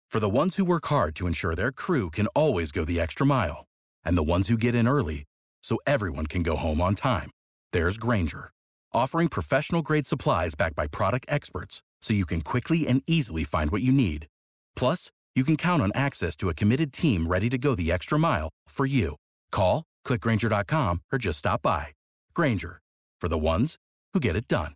For the ones who work hard to ensure their crew can always go the extra mile, and the ones who get in early so everyone can go home on time, there's Grainger, offering professional-grade supplies backed by product experts so you can quickly and easily find what you need. Plus, you can count on access to a committed team ready to go the extra mile for you. Call, click Grainger.com, or just stop by. Grainger, for the ones who get it done.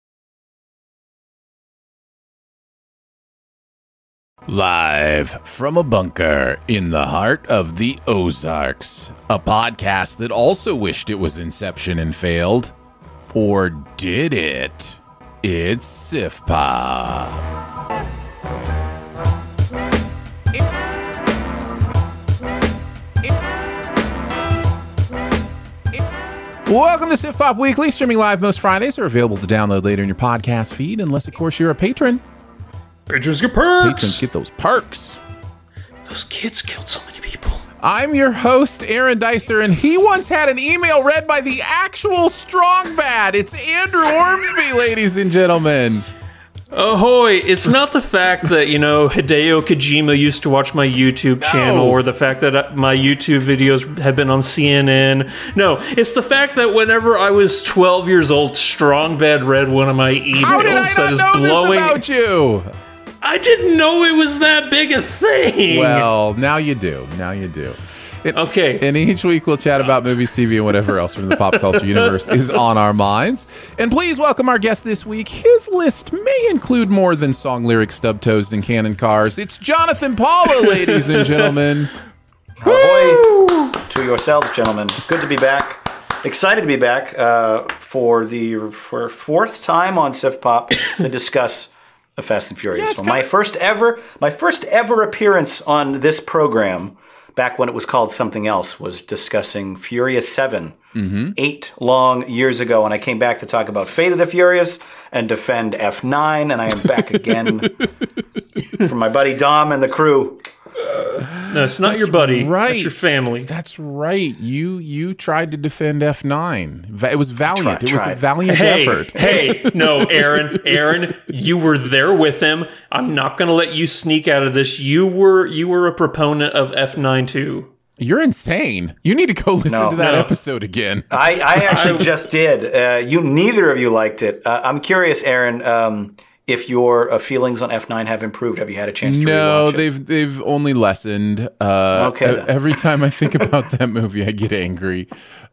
Live from a bunker in the heart of the Ozarks, a podcast that also wished it was Inception and failed. Or did it? It's SIFPOP. Welcome to SIFPOP Weekly, streaming live most Fridays, or available to download later in your podcast feed, unless, of course, you're a patron. Patrons get perks. Patrons get those perks. Those kids killed so many people. I'm your host, Aaron Dicer, and he once had an email read by the actual Strong Bad. It's Andrew Ormsby, ladies and gentlemen. Ahoy! It's not the fact that, Hideo Kojima used to watch my YouTube channel, or the fact that my YouTube videos have been on CNN. No, it's the fact that whenever I was 12 years old, Strong Bad read one of my emails. How did I not know this about you? I didn't know it was that big a thing. Well, now you do. Okay. And each week we'll chat about movies, TV, and whatever else from the pop culture universe is on our minds. And please welcome our guest this week. His list may include more than song lyrics, stub toes, and cannon cars. It's Jonathan Paula, ladies and gentlemen. Ahoy to yourselves, gentlemen. Good to be back. Excited to be back for fourth time on SIFPOP to discuss a Fast and Furious film. My first ever appearance on this program, back when it was called something else, was discussing Furious 7, 8 long years ago. And I came back to talk about Fate of the Furious and defend F9. And I am back again from my buddy Dom and the crew. No, it's not your buddy. Right. It's your family. That's right. You tried to defend F9. It was valiant. It was a valiant effort. No, Aaron, you were there with him. I'm not going to let you sneak out of this. You were a proponent of F9 too. You're insane. You need to go listen to that episode again. I actually just did. Neither of you liked it. I'm curious, Aaron. If your feelings on F9 have improved, have you had a chance to rewatch it? No, they've only lessened. Every time I think about that movie, I get angry.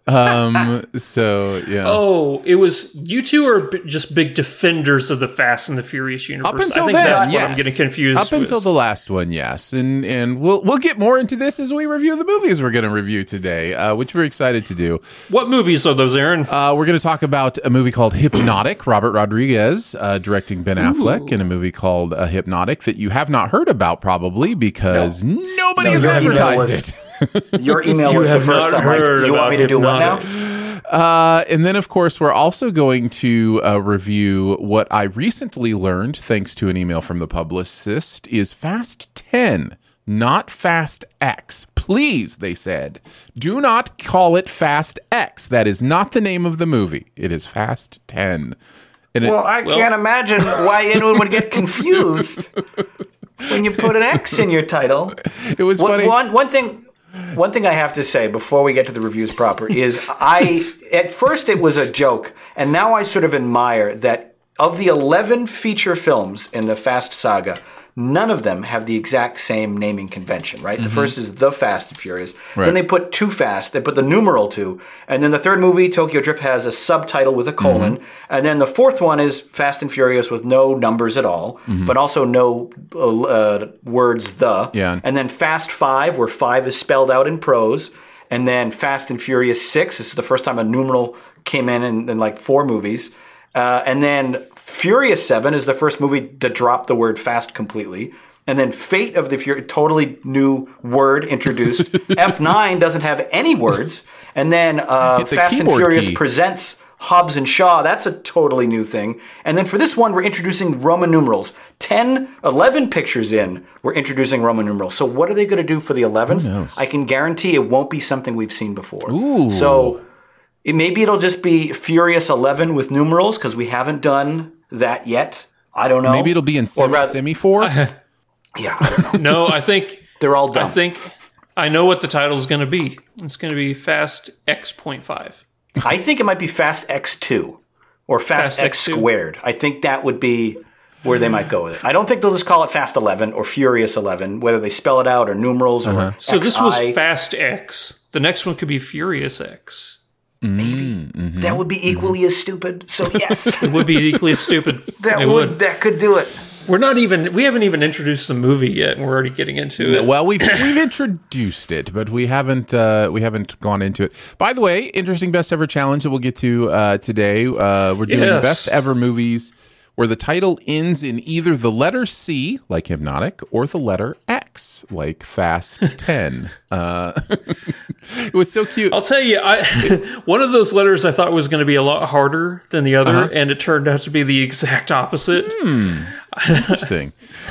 So, yeah. Oh, it was... You two are just big defenders of the Fast and the Furious universe. Up until I think then, that's yes. what I'm getting confused Up until the last one, yes. And we'll get more into this as we review the movies we're going to review today, which we're excited to do. What movies are those, Aaron? We're going to talk about a movie called Hypnotic, Robert Rodriguez directing Ben Affleck, and a movie called Hypnotic that you have not heard about probably because nobody has advertised it. Your email was the first time. Like, you want me to do what now? And then, of course, we're also going to review what I recently learned, thanks to an email from the publicist, is Fast 10, not Fast X. Please, they said, do not call it Fast X. That is not the name of the movie. It is Fast 10. I can't imagine why anyone would get confused when you put an X in your title. It was funny. One thing I have to say before we get to the reviews proper is at first it was a joke, and now I sort of admire that of the 11 feature films in the Fast saga, none of them have the exact same naming convention, right? The first is The Fast and Furious. Right. Then they put Too Fast. They put the numeral 2. And then the third movie, Tokyo Drift, has a subtitle with a colon. And then the fourth one is Fast and Furious with no numbers at all, but also no words, the. Yeah. And then Fast 5, where 5 is spelled out in prose. And then Fast and Furious 6. This is the first time a numeral came in like 4 movies. And then Furious 7 is the first movie to drop the word fast completely. And then Fate of the Furious, totally new word introduced. F9 doesn't have any words. And then Fast and Furious presents Hobbs and Shaw. That's a totally new thing. And then for this one, we're introducing Roman numerals. 11 pictures in, we're introducing Roman numerals. So what are they going to do for the 11th? I can guarantee it won't be something we've seen before. Ooh. So maybe it'll just be Furious 11 with numerals because we haven't done that yet. I don't know. Maybe it'll be in Semi 4. Yeah, I don't know. No, I think They're all dumb. I think I know what the title is going to be. It's going to be Fast X.5. I think it might be Fast X2 or Fast X X2. squared. I think that would be where they might go with it. I don't think they'll just call it Fast 11 or Furious 11, whether they spell it out or numerals or So this was XI. Fast X. The next one could be Furious X. Maybe. That would be equally as stupid. So yes, It would be equally stupid. that It that could do it. We haven't even introduced the movie yet, and we're already getting into it. Well, we've introduced it, but we haven't gone into it. By the way, interesting best ever challenge that we'll get to today. We're doing Yes. best ever movies where the title ends in either the letter C, like Hypnotic, or the letter X, like Fast 10. It was so cute. I'll tell you, one of those letters I thought was going to be a lot harder than the other, and it turned out to be the exact opposite. Interesting.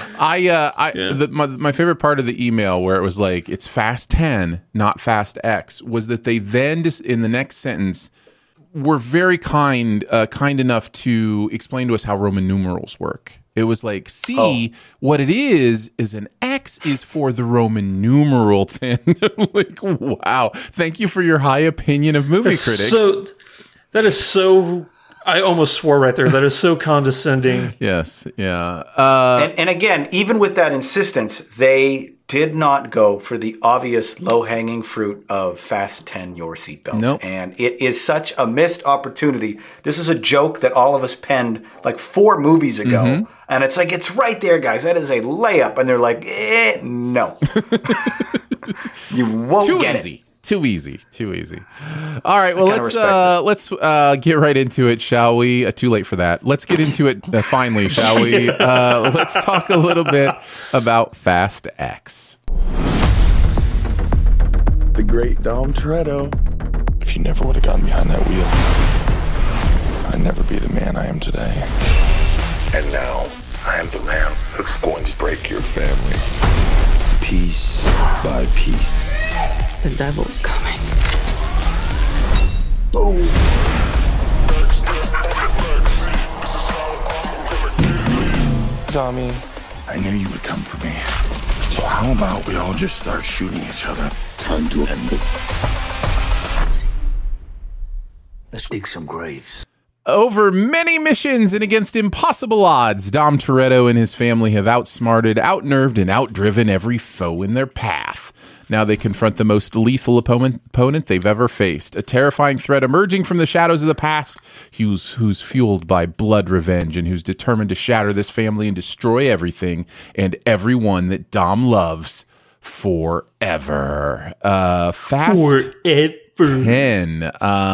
My favorite part of the email where it was like it's Fast 10, not Fast X, was that they then just in the next sentence were very kind enough to explain to us how Roman numerals work. It was like, what it is an X is for the Roman numeral 10. Like, wow. Thank you for your high opinion of movie critics. So that is so. I almost swore right there. That is so condescending. Yes, yeah. And again, even with that insistence, they did not go for the obvious low-hanging fruit of Fast 10 your seatbelts. Nope. And it is such a missed opportunity. This is a joke that all of us penned like 4 movies ago. And it's like, it's right there, guys. That is a layup. And they're like, no. You won't get it. Too easy. All right, well, kinda let's get right into it, shall we? Too late for that. Let's get into it finally, shall we? Let's talk a little bit about Fast X. The great Dom Toretto. If you never would have gotten behind that wheel, I'd never be the man I am today. And now, I am the man who's going to break your family. Piece by piece. The devil's coming. Boom. Tommy, I knew you would come for me. So how about we all just start shooting each other? Time to end this. Let's dig some graves. Over many missions and against impossible odds, Dom Toretto and his family have outsmarted, outnerved, and outdriven every foe in their path. Now they confront the most lethal opponent they've ever faced, a terrifying threat emerging from the shadows of the past, who's fueled by blood revenge and who's determined to shatter this family and destroy everything and everyone that Dom loves forever. Fast 10.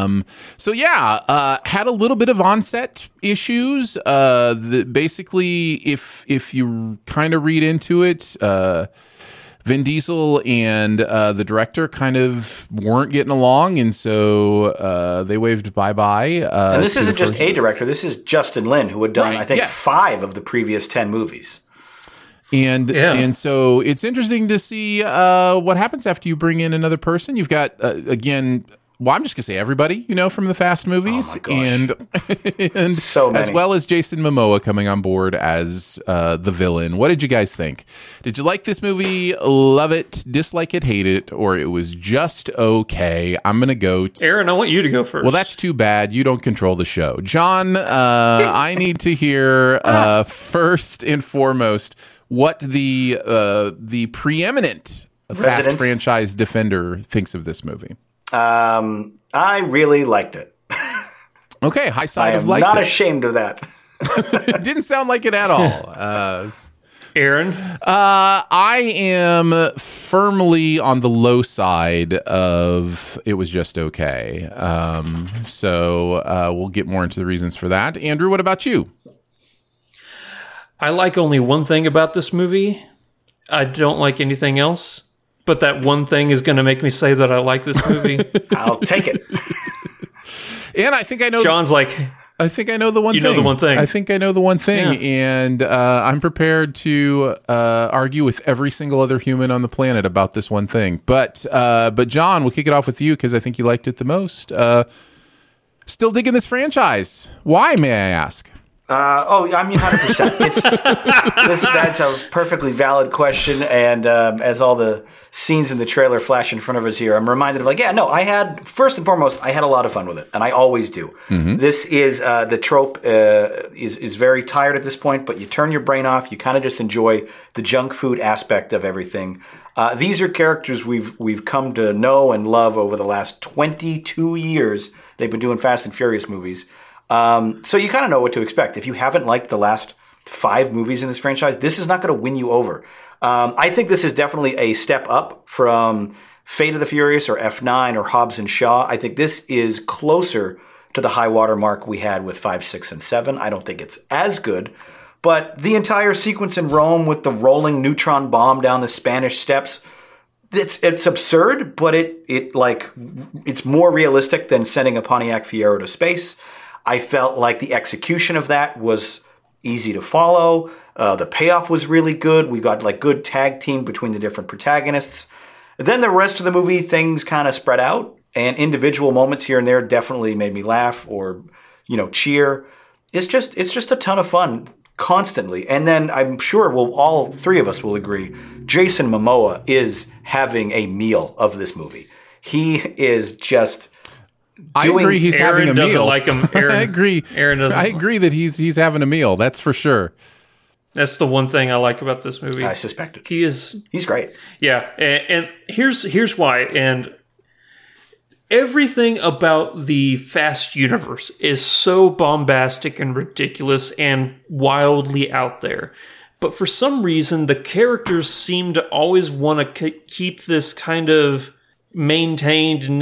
Had a little bit of onset issues. Basically, if you kind of read into it, Vin Diesel and the director kind of weren't getting along, and so they waved bye-bye. And this isn't just a director. This is Justin Lin, who had done, Right, I think, yes. 5 of the previous 10 movies. And so it's interesting to see what happens after you bring in another person. You've got, again... Well, I'm just going to say everybody, from the Fast movies. Oh my gosh. And So many. as well as Jason Momoa coming on board as the villain. What did you guys think? Did you like this movie, love it, dislike it, hate it, or it was just okay? I'm going to go... Aaron, I want you to go first. Well, that's too bad. You don't control the show. John, I need to hear first and foremost what the preeminent Fast Resident. franchise defender thinks of this movie. I really liked it. Okay, high I side of am liked not it. ashamed of that. It didn't sound like it at all. Aaron. I am firmly on the low side of it was just okay. So we'll get more into the reasons for that. Andrew, what about you? I like only one thing about this movie. I don't like anything else. But that one thing is going to make me say that I like this movie. I'll take it. And I think I know. John's like, I think I know the one You thing. know the one thing. I think I know the one thing. Yeah. And I'm prepared to argue with every single other human on the planet about this one thing. But John, we'll kick it off with you because I think you liked it the most. Still digging this franchise. Why, may I ask? 100%. That's a perfectly valid question. And as all the scenes in the trailer flash in front of us here, I'm reminded of first and foremost, I had a lot of fun with it. And I always do. Mm-hmm. This is, the trope is very tired at this point, but you turn your brain off. You kind of just enjoy the junk food aspect of everything. These are characters we've come to know and love over the last 22 years. They've been doing Fast and Furious movies. So you kind of know what to expect. If you haven't liked the last 5 movies in this franchise, this is not going to win you over. I think this is definitely a step up from Fate of the Furious or F9 or Hobbs and Shaw. I think this is closer to the high water mark we had with 5, 6, and 7. I don't think it's as good. But the entire sequence in Rome with the rolling neutron bomb down the Spanish Steps, it's absurd, but it's more realistic than sending a Pontiac Fiero to space. I felt like the execution of that was easy to follow. The payoff was really good. We got good tag team between the different protagonists. Then the rest of the movie, things kind of spread out, and individual moments here and there definitely made me laugh or, cheer. It's just a ton of fun constantly. And then I'm sure all 3 of us will agree, Jason Momoa is having a meal of this movie. He is just... I agree. He's Aaron having a doesn't meal. like him. Aaron, I agree. Aaron doesn't. I agree that he's having a meal. That's for sure. That's the one thing I like about this movie. I suspected. He's great. Yeah, and here's why. And everything about the Fast universe is so bombastic and ridiculous and wildly out there. But for some reason, the characters seem to always want to keep this kind of maintained,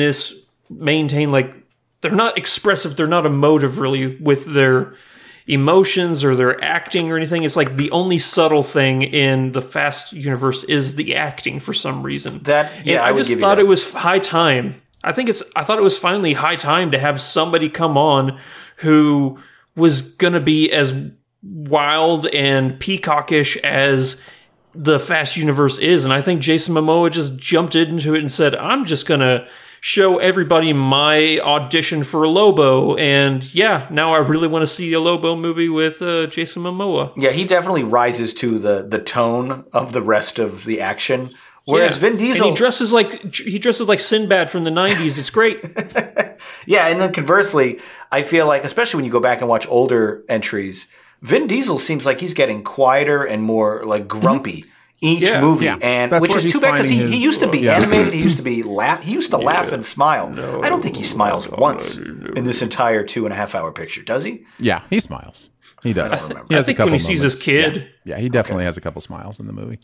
they're not expressive, they're not emotive really with their emotions or their acting or anything. It's like the only subtle thing in the Fast universe is the acting for some reason. I just thought it was high time. I thought it was finally high time to have somebody come on who was gonna be as wild and peacockish as the Fast universe is. And I think Jason Momoa just jumped into it and said, I'm just gonna show everybody my audition for Lobo, and now I really want to see a Lobo movie with Jason Momoa. Yeah, he definitely rises to the tone of the rest of the action. Whereas Vin Diesel, and he dresses like Sinbad from the 90s. It's great. Yeah, and then conversely, I feel like, especially when you go back and watch older entries, Vin Diesel seems like he's getting quieter and more grumpy. Each movie, and which is too bad because he used to be animated. He used to be laugh and smile. No, I don't think he smiles once in this entire 2.5 hour picture. Does he? Yeah, he smiles. He does. I don't remember. He has I think a couple when he sees moments. his kid. Yeah, he definitely has a couple smiles in the movie.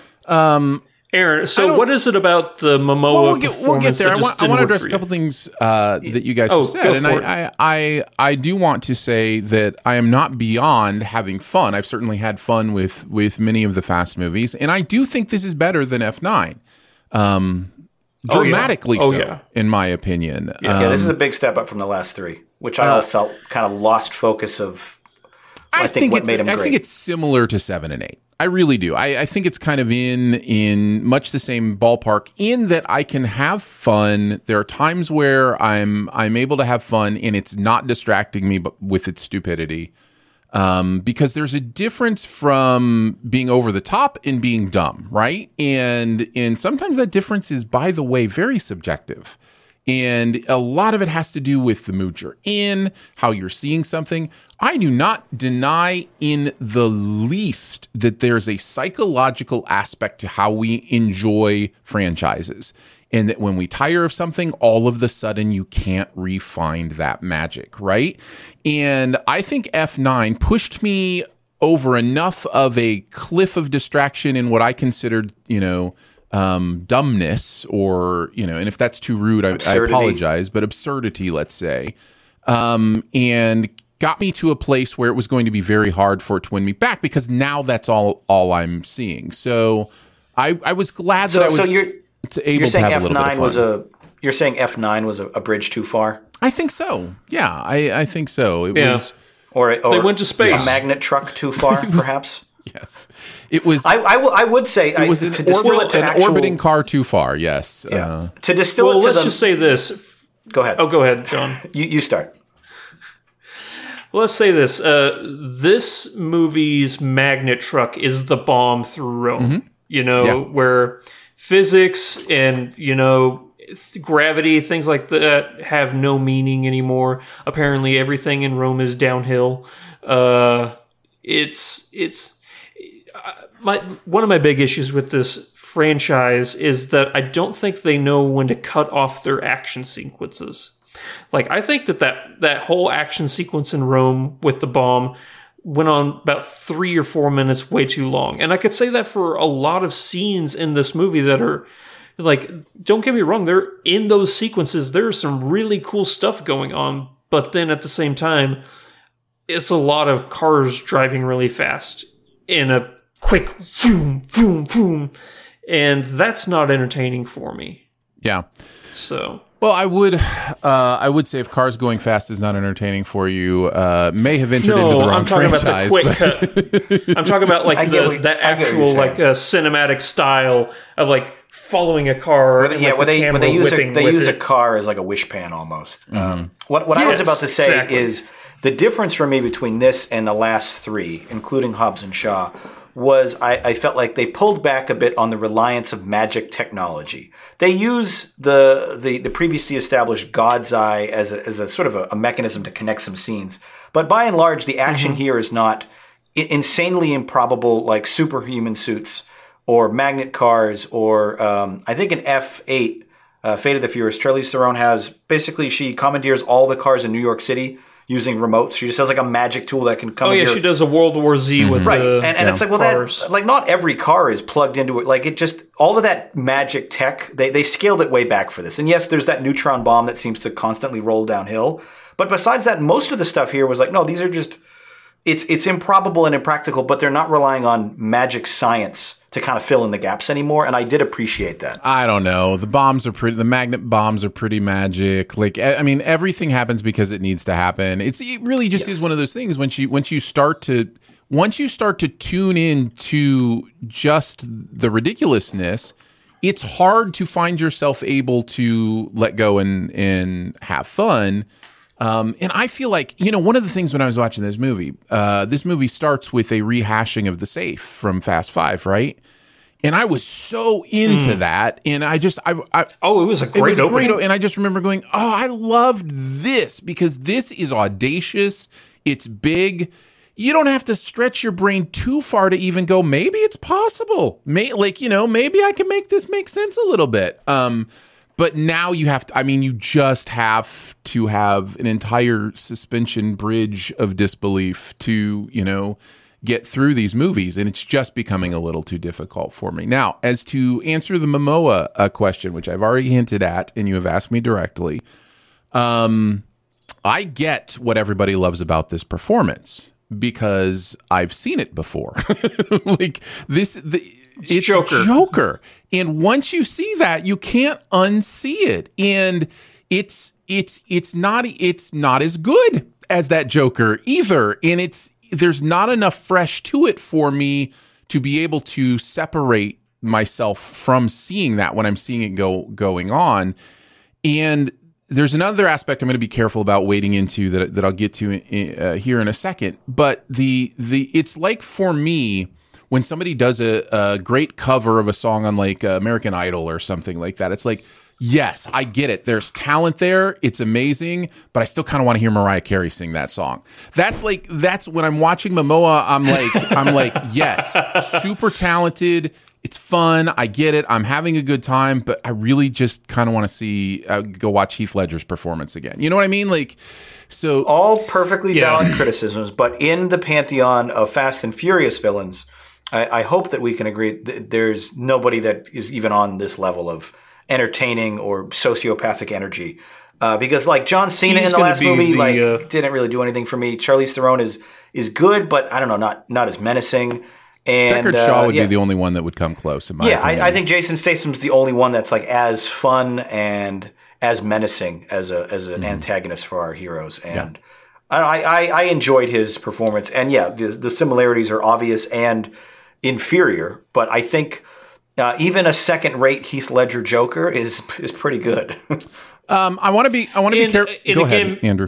Aaron, so what is it about the Momoa performance? We'll get there. I want to address a couple things that you guys have said, and I do want to say that I am not beyond having fun. I've certainly had fun with many of the Fast movies, and I do think this is better than F9. Dramatically in my opinion. Yeah, this is a big step up from the last 3, which I all felt kind of lost focus of. I think what made them great. I think it's similar to 7 and 8. I really do. I think it's kind of in much the same ballpark in that I can have fun. There are times where I'm able to have fun and it's not distracting me with its stupidity. Because there's a difference from being over the top and being dumb, right? And sometimes that difference is, by the way, very subjective. And a lot of it has to do with the mood you're in, how you're seeing something. I do not deny in the least that there's a psychological aspect to how we enjoy franchises. And that when we tire of something, all of the sudden you can't re-find that magic, right? And I think F9 pushed me over enough of a cliff of distraction in what I considered, dumbness, or, and if that's too rude, I apologize, but absurdity, let's say, and got me to a place where it was going to be very hard for it to win me back, because now that's all I'm seeing. So I was glad that I was able to have a little bit of fun. You're saying F9 was a bridge too far? I think so. Yeah, I think so. It was, or they went to space. A magnet truck too far, perhaps. Yes, it was. I would say it was an orbiting car too far. Yes. Yeah. To distill it to let's just say this. Go ahead. Oh, go ahead, John. You start. Well, let's say this. This movie's magnet truck is the bomb through Rome. Where physics and, gravity, things like that have no meaning anymore. Apparently everything in Rome is downhill. One of my big issues with this franchise is that I don't think they know when to cut off their action sequences. Like, I think that whole action sequence in Rome with the bomb went on about 3 or 4 minutes way too long. And I could say that for a lot of scenes in this movie that are, like, don't get me wrong, in those sequences, there's some really cool stuff going on. But then at the same time, it's a lot of cars driving really fast in a quick vroom, vroom, vroom. And that's not entertaining for me. Yeah. So... Well, I would say if cars going fast is not entertaining for you, may have entered into the wrong franchise. I'm talking about the quick cut. I'm talking about like the actual cinematic style of like following a car. Where they use a car as like a wishpan almost. What I was about to say is the difference for me between this and the last three, including Hobbs and Shaw, was I felt like they pulled back a bit on the reliance of magic technology. They use the previously established God's Eye as a sort of a mechanism to connect some scenes. But by and large, the action here is not insanely improbable like superhuman suits or magnet cars or I think in F8, Fate of the Furious, Charlize Theron has basically she commandeers all the cars in New York City using remotes. She just has like a magic tool that can come. Oh yeah, she does a World War Z with and it's like, well, cars. That like not every car is plugged into it. Like it just all of that magic tech. They scaled it way back for this. And yes, there's that neutron bomb that seems to constantly roll downhill. But besides that, most of the stuff here was like, no, these are just it's improbable and impractical. But they're not relying on magic science to kind of fill in the gaps anymore, and I did appreciate that. I don't know. The magnet bombs are pretty magic. Like, I mean, everything happens because it needs to happen. It really just is one of those things once you start to tune in to just the ridiculousness, it's hard to find yourself able to let go and have fun. And I feel like, one of the things when I was watching this movie starts with a rehashing of the safe from Fast Five, right? And I was so into that. And it was a great opening. And I just remember going, I loved this because this is audacious. It's big. You don't have to stretch your brain too far to even go, maybe it's possible. Maybe I can make this make sense a little bit. But now you just have to have an entire suspension bridge of disbelief to, get through these movies. And it's just becoming a little too difficult for me. Now, as to answer the Momoa question, which I've already hinted at, and you have asked me directly, I get what everybody loves about this performance because I've seen it before. It's Joker. And once you see that, you can't unsee it. And it's not as good as that Joker either. And there's not enough fresh to it for me to be able to separate myself from seeing that when I'm seeing it going on. And there's another aspect I'm going to be careful about wading into that I'll get to here in a second. But it's like for me, when somebody does a great cover of a song on like American Idol or something like that, it's like, yes, I get it. There's talent there. It's amazing, but I still kind of want to hear Mariah Carey sing that song. That's when I'm watching Momoa, I'm like, yes, super talented. It's fun. I get it. I'm having a good time, but I really just kind of want to go watch Heath Ledger's performance again. You know what I mean? Like, so all perfectly valid criticisms, but in the pantheon of Fast and Furious villains, I hope that we can agree that there's nobody that is even on this level of entertaining or sociopathic energy. Because like John Cena in the last movie, didn't really do anything for me. Charlize Theron is good, but I don't know, not as menacing. And Deckard Shaw would be the only one that would come close in my opinion. I think Jason Statham's the only one that's like as fun and as menacing as an antagonist for our heroes. And I enjoyed his performance. And the similarities are obvious and inferior, but I think even a second-rate Heath Ledger Joker is pretty good. I want to be careful. Go ahead, Andrew.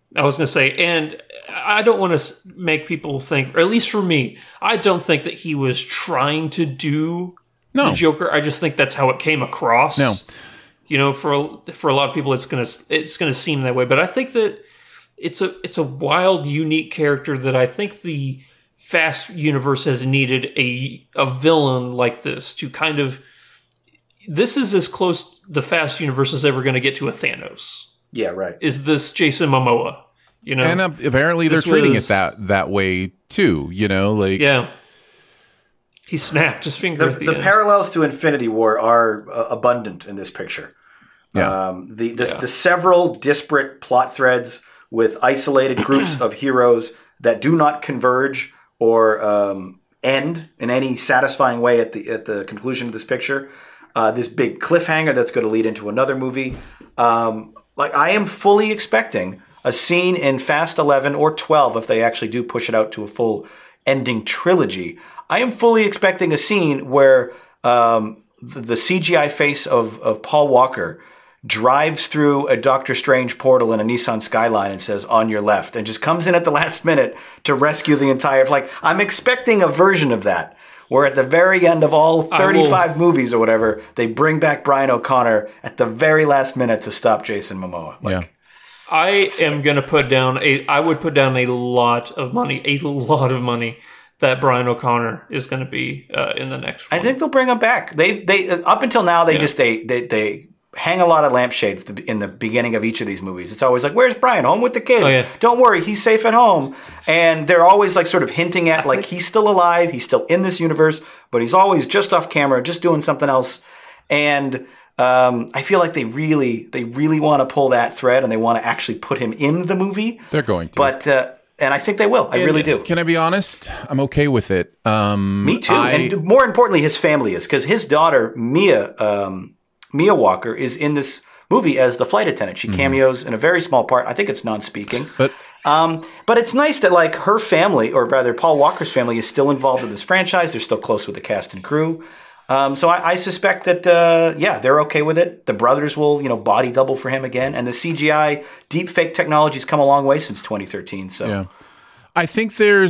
I was going to say, and I don't want to make people think, or at least for me, I don't think that he was trying to do the Joker. I just think that's how it came across. No. You know, for a lot of people, it's gonna seem that way. But I think that it's a wild, unique character that I think the Fast universe has needed a villain like this to kind of. This is as close the Fast universe is ever going to get to a Thanos. Yeah, right. Is this Jason Momoa? You know, and apparently they're treating it that way too. You know, like he snapped his finger. The parallels to Infinity War are abundant in this picture. Yeah. The several disparate plot threads with isolated groups of heroes that do not converge or end in any satisfying way at the conclusion of this picture. This big cliffhanger that's going to lead into another movie. I am fully expecting a scene in Fast 11 or 12 if they actually do push it out to a full ending trilogy. I am fully expecting a scene where the CGI face of Paul Walker drives through a Doctor Strange portal in a Nissan Skyline and says, "On your left," and just comes in at the last minute to rescue the entire... I'm expecting a version of that, where at the very end of all 35 movies or whatever, they bring back Brian O'Connor at the very last minute to stop Jason Momoa. I am going to put down I would put down a lot of money that Brian O'Connor is going to be in the next one. I think they'll bring him back. They up until now, they hang a lot of lampshades in the beginning of each of these movies. It's always like, where's Brian? Home with the kids. Oh, yeah. Don't worry, he's safe at home. And they're always like sort of hinting at he's still alive, he's still in this universe, but he's always just off camera, just doing something else. And I feel like they really want to pull that thread and they want to actually put him in the movie. They're going to. But and I think they will. I really do. Can I be honest? I'm okay with it. Me too. And more importantly, his family is, because his daughter, Mia Walker, is in this movie as the flight attendant. She cameos in a very small part. I think it's non-speaking. But it's nice that her family, or rather Paul Walker's family, is still involved in this franchise. They're still close with the cast and crew. So I suspect that, they're okay with it. The brothers will, body double for him again. And the CGI deepfake technology's come a long way since 2013. So. Yeah. I think there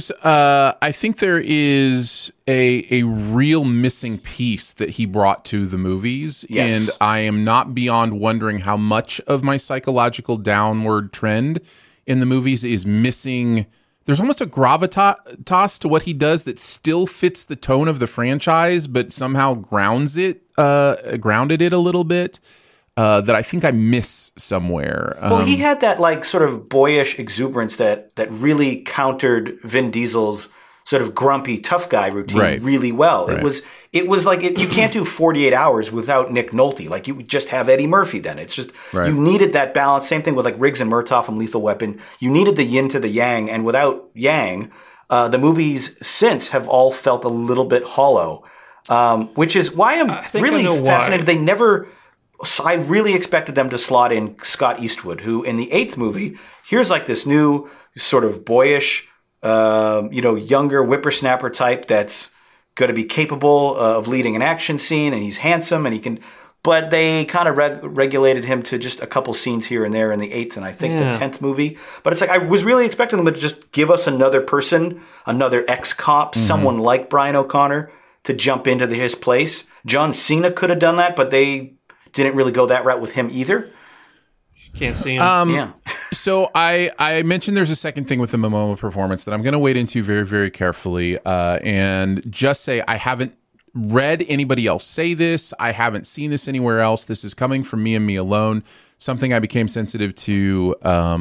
is a real missing piece that he brought to the movies, and I am not beyond wondering how much of my psychological downward trend in the movies is missing. There's almost a gravitas to what he does that still fits the tone of the franchise, but somehow grounded it a little bit. That I think I miss somewhere. Well, he had that sort of boyish exuberance that really countered Vin Diesel's sort of grumpy tough guy routine really well. Right. It was like you can't do 48 Hours without Nick Nolte. You would just have Eddie Murphy then. It's just you needed that balance. Same thing with Riggs and Murtaugh from Lethal Weapon. You needed the yin to the yang, and without yang, the movies since have all felt a little bit hollow, which is why I'm really fascinated. They never... So I really expected them to slot in Scott Eastwood, who in the 8th movie, here's this new sort of boyish, younger whippersnapper type that's going to be capable of leading an action scene, and he's handsome and he can. But they kind of regulated him to just a couple scenes here and there in the 8th and I think the 10th movie. But it's I was really expecting them to just give us another person, another ex-cop, someone like Brian O'Connor to jump into his place. John Cena could have done that, but they didn't really go that route with him either. Can't see him. So I mentioned there's a second thing with the Momoa performance that I'm going to wade into very, very carefully and just say I haven't read anybody else say this. I haven't seen this anywhere else. This is coming from me and me alone. Something I became sensitive to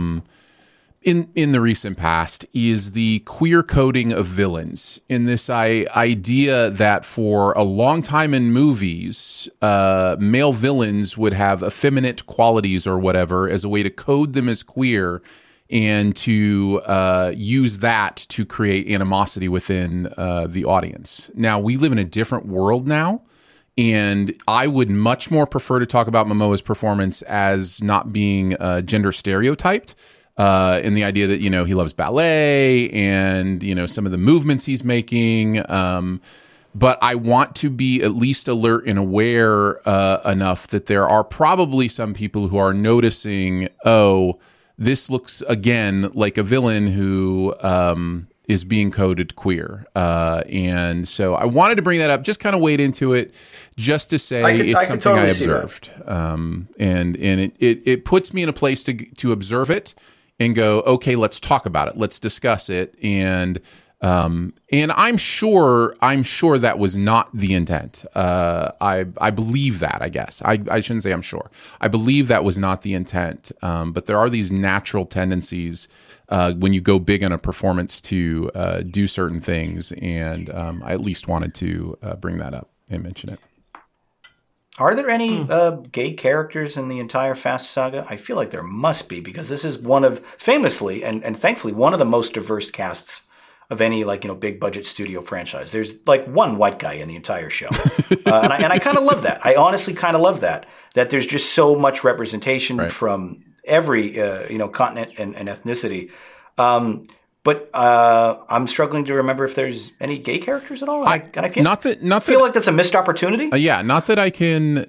in the recent past is the queer coding of villains. In this idea that for a long time in movies, male villains would have effeminate qualities or whatever as a way to code them as queer and to use that to create animosity within the audience. Now, we live in a different world now, and I would much more prefer to talk about Momoa's performance as not being gender stereotyped. In the idea that, he loves ballet and, some of the movements he's making. But I want to be at least alert and aware enough that there are probably some people who are noticing, this looks again like a villain who is being coded queer, and so I wanted to bring that up. Just kind of wade into it, just to say it's something I observed, and it puts me in a place to observe it and go, okay, let's talk about it, let's discuss it, and I'm sure that was not the intent. I believe that, I guess. I shouldn't say I'm sure. I believe that was not the intent. But there are these natural tendencies when you go big on a performance to do certain things, and I at least wanted to bring that up and mention it. Are there any gay characters in the entire Fast saga? I feel like there must be, because this is famously and thankfully, one of the most diverse casts of any big budget studio franchise. There's like one white guy in the entire show, and I kind of love that. I honestly kind of love that there's just so much representation from every continent and ethnicity. But I'm struggling to remember if there's any gay characters at all. I feel like that's a missed opportunity. Not that I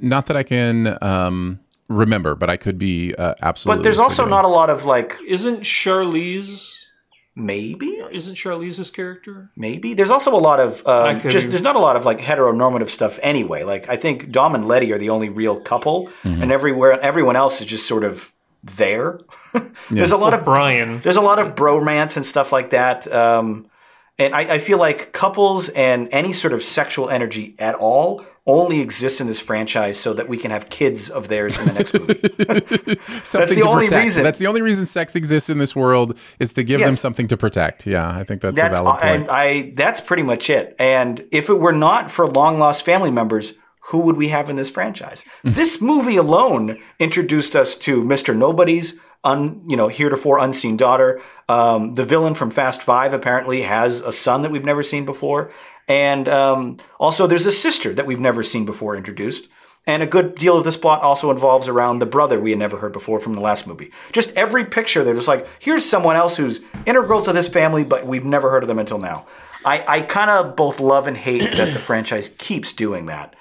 can remember, but I could be absolutely. But there's also not a lot of Isn't Charlize? Maybe isn't Charlize's character? Maybe there's also a lot of there's not a lot of heteronormative stuff anyway. I think Dom and Letty are the only real couple, and everyone else is just sort of there. There's a lot of Brian. There's a lot of bromance and stuff like that, and I feel like couples and any sort of sexual energy at all only exists in this franchise so that we can have kids of theirs in the next movie. That's the only reason. That's the only reason sex exists in this world, is to give them something to protect. Yeah, I think that's a valid point. And that's pretty much it. And if it were not for long lost family members, who would we have in this franchise? This movie alone introduced us to Mr. Nobody's heretofore unseen daughter. The villain from Fast 5 apparently has a son that we've never seen before. And also there's a sister that we've never seen before introduced. And a good deal of this plot also involves around the brother we had never heard before from the last movie. Just every picture, they're just like, here's someone else who's integral to this family, but we've never heard of them until now. I kind of both love and hate that the franchise keeps doing that.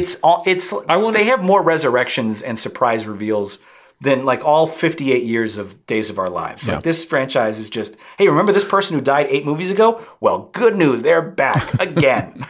They have more resurrections and surprise reveals than all 58 years of Days of Our Lives. This franchise is just, hey, remember this person who died 8 movies ago? Well, good news, they're back again.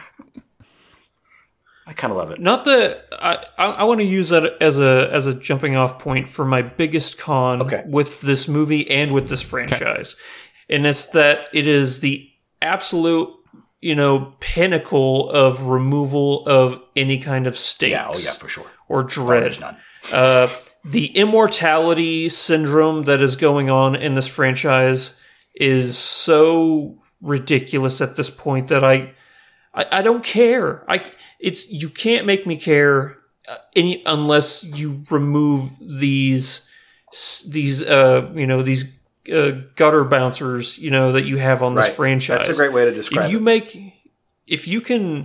I kind of love it. Not that I want to use that as a jumping off point for my biggest con with this movie and with this franchise, and it's that it is the absolute pinnacle of removal of any kind of stakes. Yeah, for sure. Or dread. There's none. The immortality syndrome that is going on in this franchise is so ridiculous at this point that I don't care. You can't make me care unless you remove these gutter bouncers that you have on this franchise. That's a great way to describe it. If you can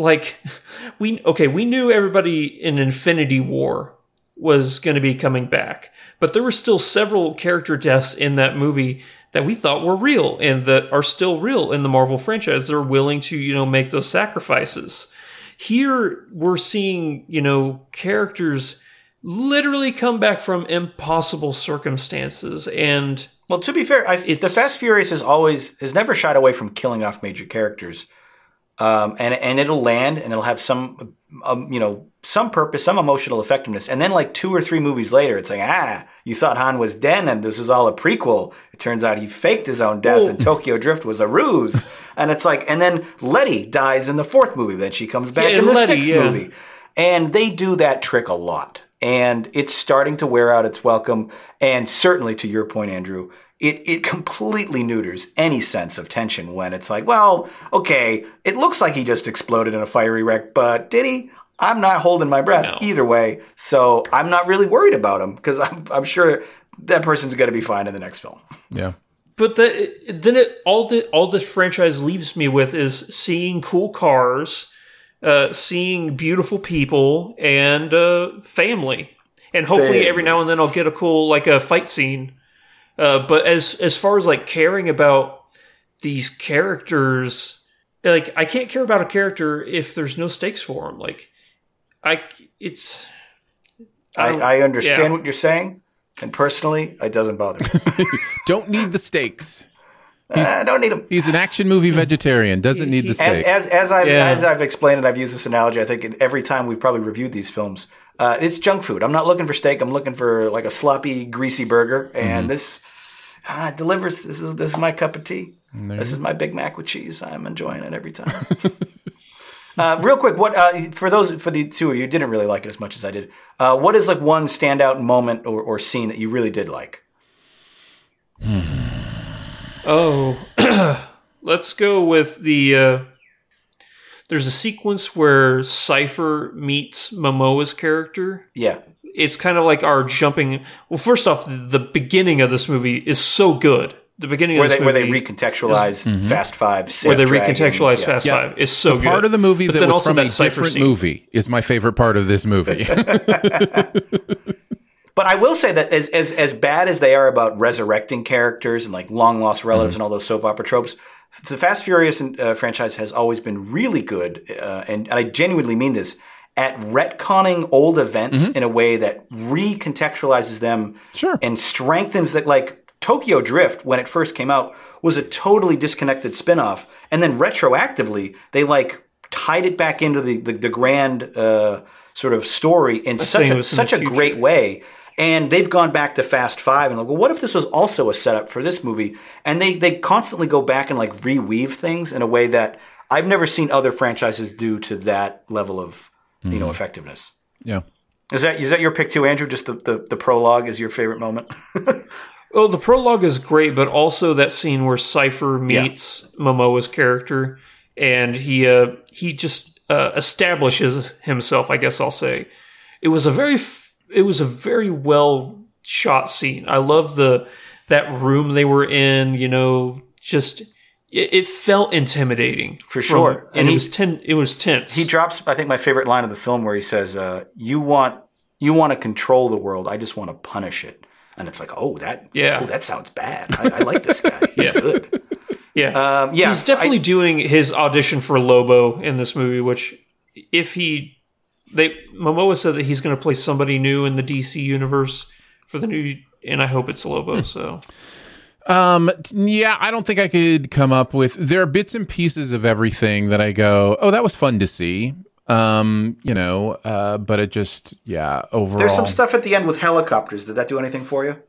we knew everybody in Infinity War was going to be coming back, but there were still several character deaths in that movie that we thought were real and that are still real in the Marvel franchise. They're willing to, make those sacrifices. Here we're seeing, characters literally come back from impossible circumstances. And well, to be fair, the Fast Furious has never shied away from killing off major characters. And it'll land and it'll have some purpose, some emotional effectiveness. And then 2 or 3 movies later, it's like, you thought Han was dead and this is all a prequel. It turns out he faked his own death and Tokyo Drift was a ruse. And it's and then Letty dies in the 4th movie. Then she comes back in the 6th movie. And they do that trick a lot. And it's starting to wear out its welcome. And certainly to your point, Andrew, it completely neuters any sense of tension when it's well, okay, it looks like he just exploded in a fiery wreck, but did he? I'm not holding my breath either way, so I'm not really worried about him because I'm sure that person's going to be fine in the next film. Yeah. But all this franchise leaves me with is seeing cool cars, seeing beautiful people, and family. And hopefully every now and then I'll get a cool a fight scene. But as far as caring about these characters, I can't care about a character if there's no stakes for them. I understand what you're saying, And personally, it doesn't bother me. Don't need the steaks. I don't need them. He's an action movie vegetarian. Doesn't need the steak. As I've explained, and I've used this analogy, I think every time we've probably reviewed these films, it's junk food. I'm not looking for steak. I'm looking for like a sloppy, greasy burger, and this delivers. This is my cup of tea. This is my Big Mac with cheese. I'm enjoying it every time. Real quick, what for the two of you didn't really like it as much as I did? What is like one standout moment or scene that you really did like? Oh, let's go with the. There's a sequence where Cypher meets Momoa's character. Yeah. It's kind of like our jumping. Well, first off, the beginning of this movie is so good. The beginning of this movie. Where they recontextualize Fast Five. Where they recontextualize Fast Five is so good. Part of the movie that was from a different movie is my favorite part of this movie. But I will say that as bad as they are about resurrecting characters and like long lost relatives and all those soap opera tropes, the Fast Furious franchise has always been really good, and I genuinely mean this, at retconning old events in a way that recontextualizes them and strengthens that. Like Tokyo Drift, when it first came out, was a totally disconnected spinoff, and then retroactively they like tied it back into the grand sort of story in such a great way. And they've gone back to Fast Five and like, well, what if this was also a setup for this movie? And they constantly go back and like reweave things in a way that I've never seen other franchises do to that level of effectiveness. Yeah. Is that your pick too, Andrew? Just the prologue is your favorite moment? Well, the prologue is great, but also that scene where Cypher meets Momoa's character and he just establishes himself, I guess I'll say. It was a very well shot scene. I love that room they were in, just it felt intimidating for sure. And it was tense. He drops, I think, my favorite line of the film where he says, you want to control the world. I just want to punish it. And it's like, that sounds bad. I like this guy. He's good. Yeah. He's definitely doing his audition for Lobo in this movie, which Momoa said that he's going to play somebody new in the DC universe for the new, and I hope it's Lobo. So, I don't think I could come up with. There are bits and pieces of everything that I go, oh, that was fun to see. But it just, overall. There's some stuff at the end with helicopters. Did that do anything for you?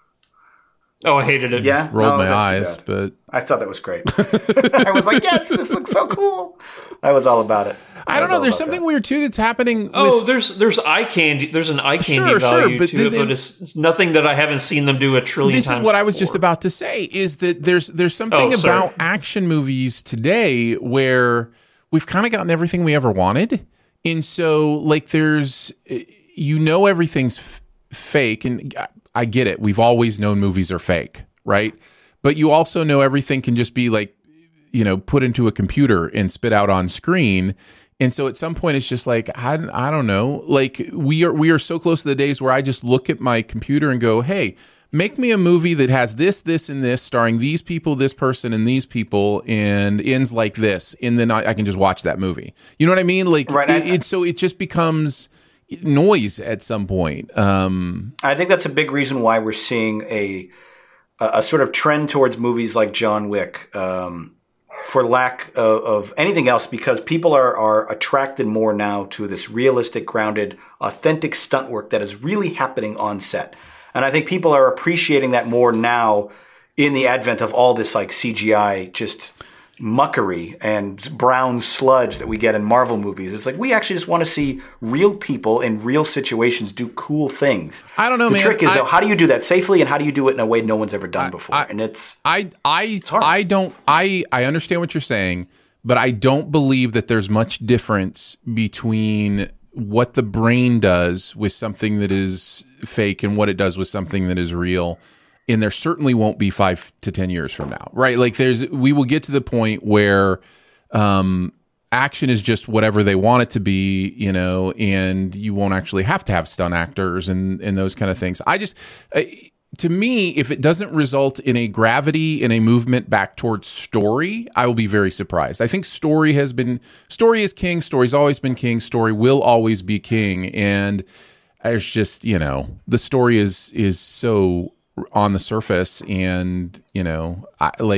Oh, I hated it. Yeah, rolled my eyes, but I thought that was great. I was like, yes, this looks so cool. I was all about it. I don't know. There's something weird too that's happening. There's eye candy. There's an eye candy value to it, but it's nothing that I haven't seen them do a trillion times. This is what I was just about to say. Is that there's something about action movies today where we've kind of gotten everything we ever wanted, and so like there's everything's fake, and I get it. We've always known movies are fake, right? But you also know everything can just be like, put into a computer and spit out on screen. And so at some point it's just like, I don't know. Like we are so close to the days where I just look at my computer and go, hey, make me a movie that has this, this, and this, starring these people, this person, and these people, and ends like this. And then I can just watch that movie. You know what I mean? Like, right. So it just becomes noise at some point. I think that's a big reason why we're seeing a sort of trend towards movies like John Wick, for lack of anything else, because people are attracted more now to this realistic, grounded, authentic stunt work that is really happening on set. And I think people are appreciating that more now in the advent of all this like CGI just muckery and brown sludge that we get in Marvel movies. It's like we actually just want to see real people in real situations do cool things. I don't know, the man. trick is though, how do you do that safely and how do you do it in a way no one's ever done before? And it's hard. I understand what you're saying, but I don't believe that there's much difference between what the brain does with something that is fake and what it does with something that is real. And there certainly won't be 5 to 10 years from now, right? Like we will get to the point where action is just whatever they want it to be, and you won't actually have to have stunt actors and those kind of things. To me, if it doesn't result in a gravity and a movement back towards story, I will be very surprised. I think story is king. Story's always been king. Story will always be king. And there's just, the story is so on the surface, and I'm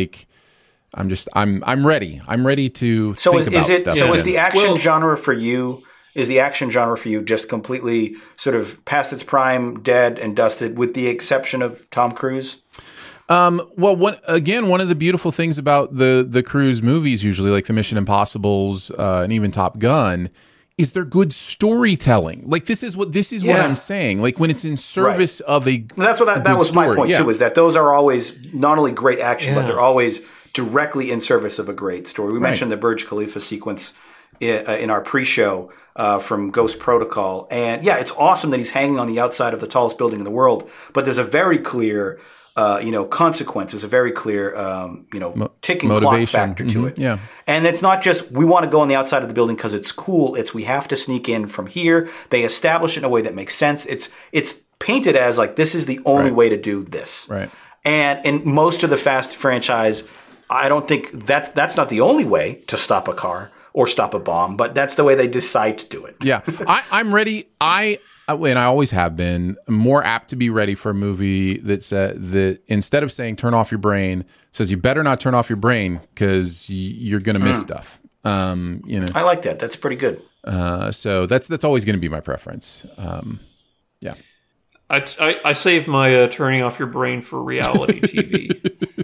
ready. I'm ready to think about stuff. So is the action genre for you? Is the action genre for you just completely sort of past its prime, dead and dusted, with the exception of Tom Cruise? Well, one of the beautiful things about the Cruise movies, usually like the Mission Impossibles and even Top Gun, is they're good storytelling. Like this is what I'm saying. Like when it's in service of a that's what that was story. My point too. Is that those are always not only great action, but they're always directly in service of a great story. We mentioned the Burj Khalifa sequence in our pre-show from Ghost Protocol, and it's awesome that he's hanging on the outside of the tallest building in the world. But there's a very clear consequence, is a very clear, ticking clock factor to it. Yeah. And it's not just we want to go on the outside of the building because it's cool. It's we have to sneak in from here. They establish it in a way that makes sense. It's painted as like this is the only way to do this. Right. And in most of the Fast franchise, I don't think that's not the only way to stop a car or stop a bomb, but that's the way they decide to do it. Yeah. I'm ready. And I always have been more apt to be ready for a movie that instead of saying turn off your brain, says you better not turn off your brain because you're going to miss stuff. I like that. That's pretty good. So that's always going to be my preference. Yeah. I saved my turning off your brain for reality TV.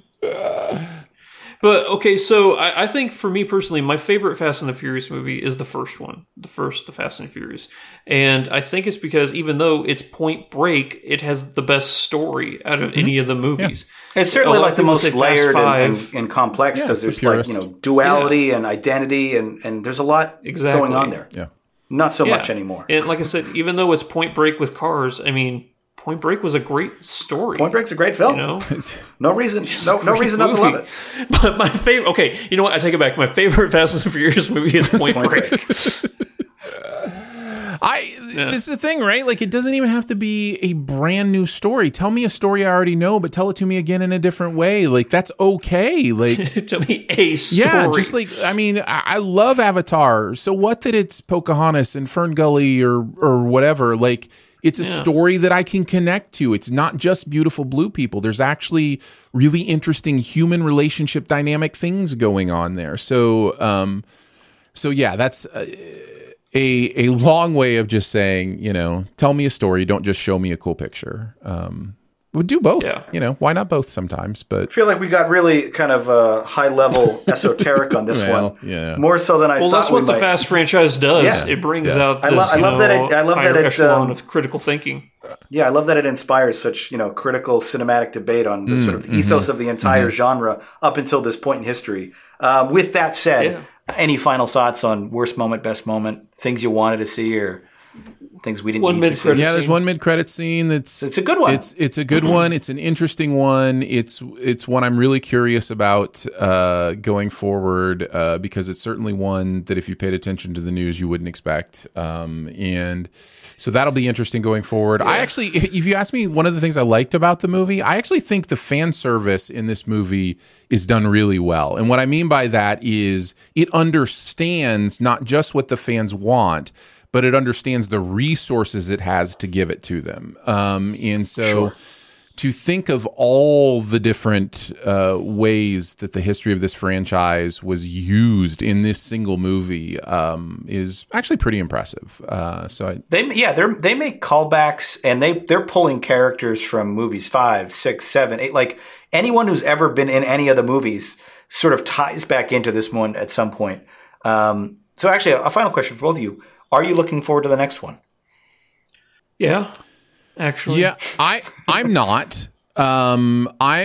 But, okay, so I think for me personally, my favorite Fast and the Furious movie is the first one, the Fast and the Furious. And I think it's because even though it's Point Break, it has the best story out of any of the movies. Yeah. It's certainly like the most layered and complex because there's like, duality and identity and there's a lot going on there. Yeah. Not so much anymore. And like I said, even though it's Point Break with cars, I mean, Point Break was a great story. Point Break's a great film. No reason not to love it. But my favorite, okay, you know what? I take it back. My favorite Fast and Furious movie is Point Break. It's the thing, right? Like, it doesn't even have to be a brand new story. Tell me a story I already know, but tell it to me again in a different way. Like, that's okay. Like, tell me a story. Yeah, just like, I mean, I love Avatar. So what that it's Pocahontas and Fern Gully or whatever, like, it's a story that I can connect to. It's not just beautiful blue people. There's actually really interesting human relationship dynamic things going on there. So yeah, that's a long way of just saying, tell me a story. Don't just show me a cool picture. We'll do both. Yeah. Why not both sometimes? But I feel like we got really kind of high level esoteric on this one. Yeah. More so than I thought. Well, that's what the Fast franchise does. Yeah. It brings out this I love that it echelon of critical thinking. Yeah, I love that it inspires such critical cinematic debate on the sort of ethos of the entire genre up until this point in history. With that said, any final thoughts on worst moment, best moment, things you wanted to see or things we didn't need to see? Yeah, there's one mid-credit scene it's a good one. It's a good one. It's an interesting one. It's one I'm really curious about going forward because it's certainly one that if you paid attention to the news, you wouldn't expect. And so that'll be interesting going forward. Yeah. I actually, if you ask me, one of the things I liked about the movie, I actually think the fan service in this movie is done really well. And what I mean by that is it understands not just what the fans want, but it understands the resources it has to give it to them. And so to think of all the different ways that the history of this franchise was used in this single movie is actually pretty impressive. They make callbacks and they're pulling characters from movies 5, 6, 7, 8. Like anyone who's ever been in any of the movies sort of ties back into this one at some point. So actually, a final question for both of you. Are you looking forward to the next one? Yeah, actually. Yeah, I'm not. I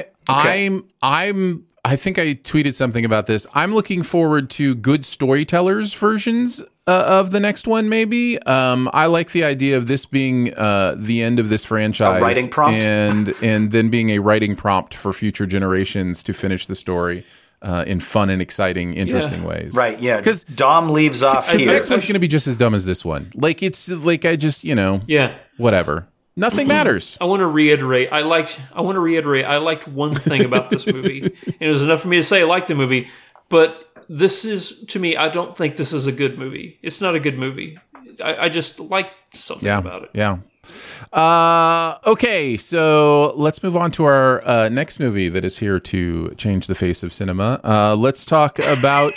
think I tweeted something about this. I'm looking forward to good storytellers versions of the next one. Maybe. I like the idea of this being the end of this franchise, a writing prompt, and then being a writing prompt for future generations to finish the story. In fun and exciting, interesting ways. Right, yeah. Because Dom leaves off here. The next one's going to be just as dumb as this one. Like, it's like I just, whatever. Nothing matters. I want to reiterate. I liked one thing about this movie. And it was enough for me to say I liked the movie. But this is, to me, I don't think this is a good movie. It's not a good movie. I just like something about it. Yeah. Okay, so let's move on to our next movie that is here to change the face of cinema. Let's talk about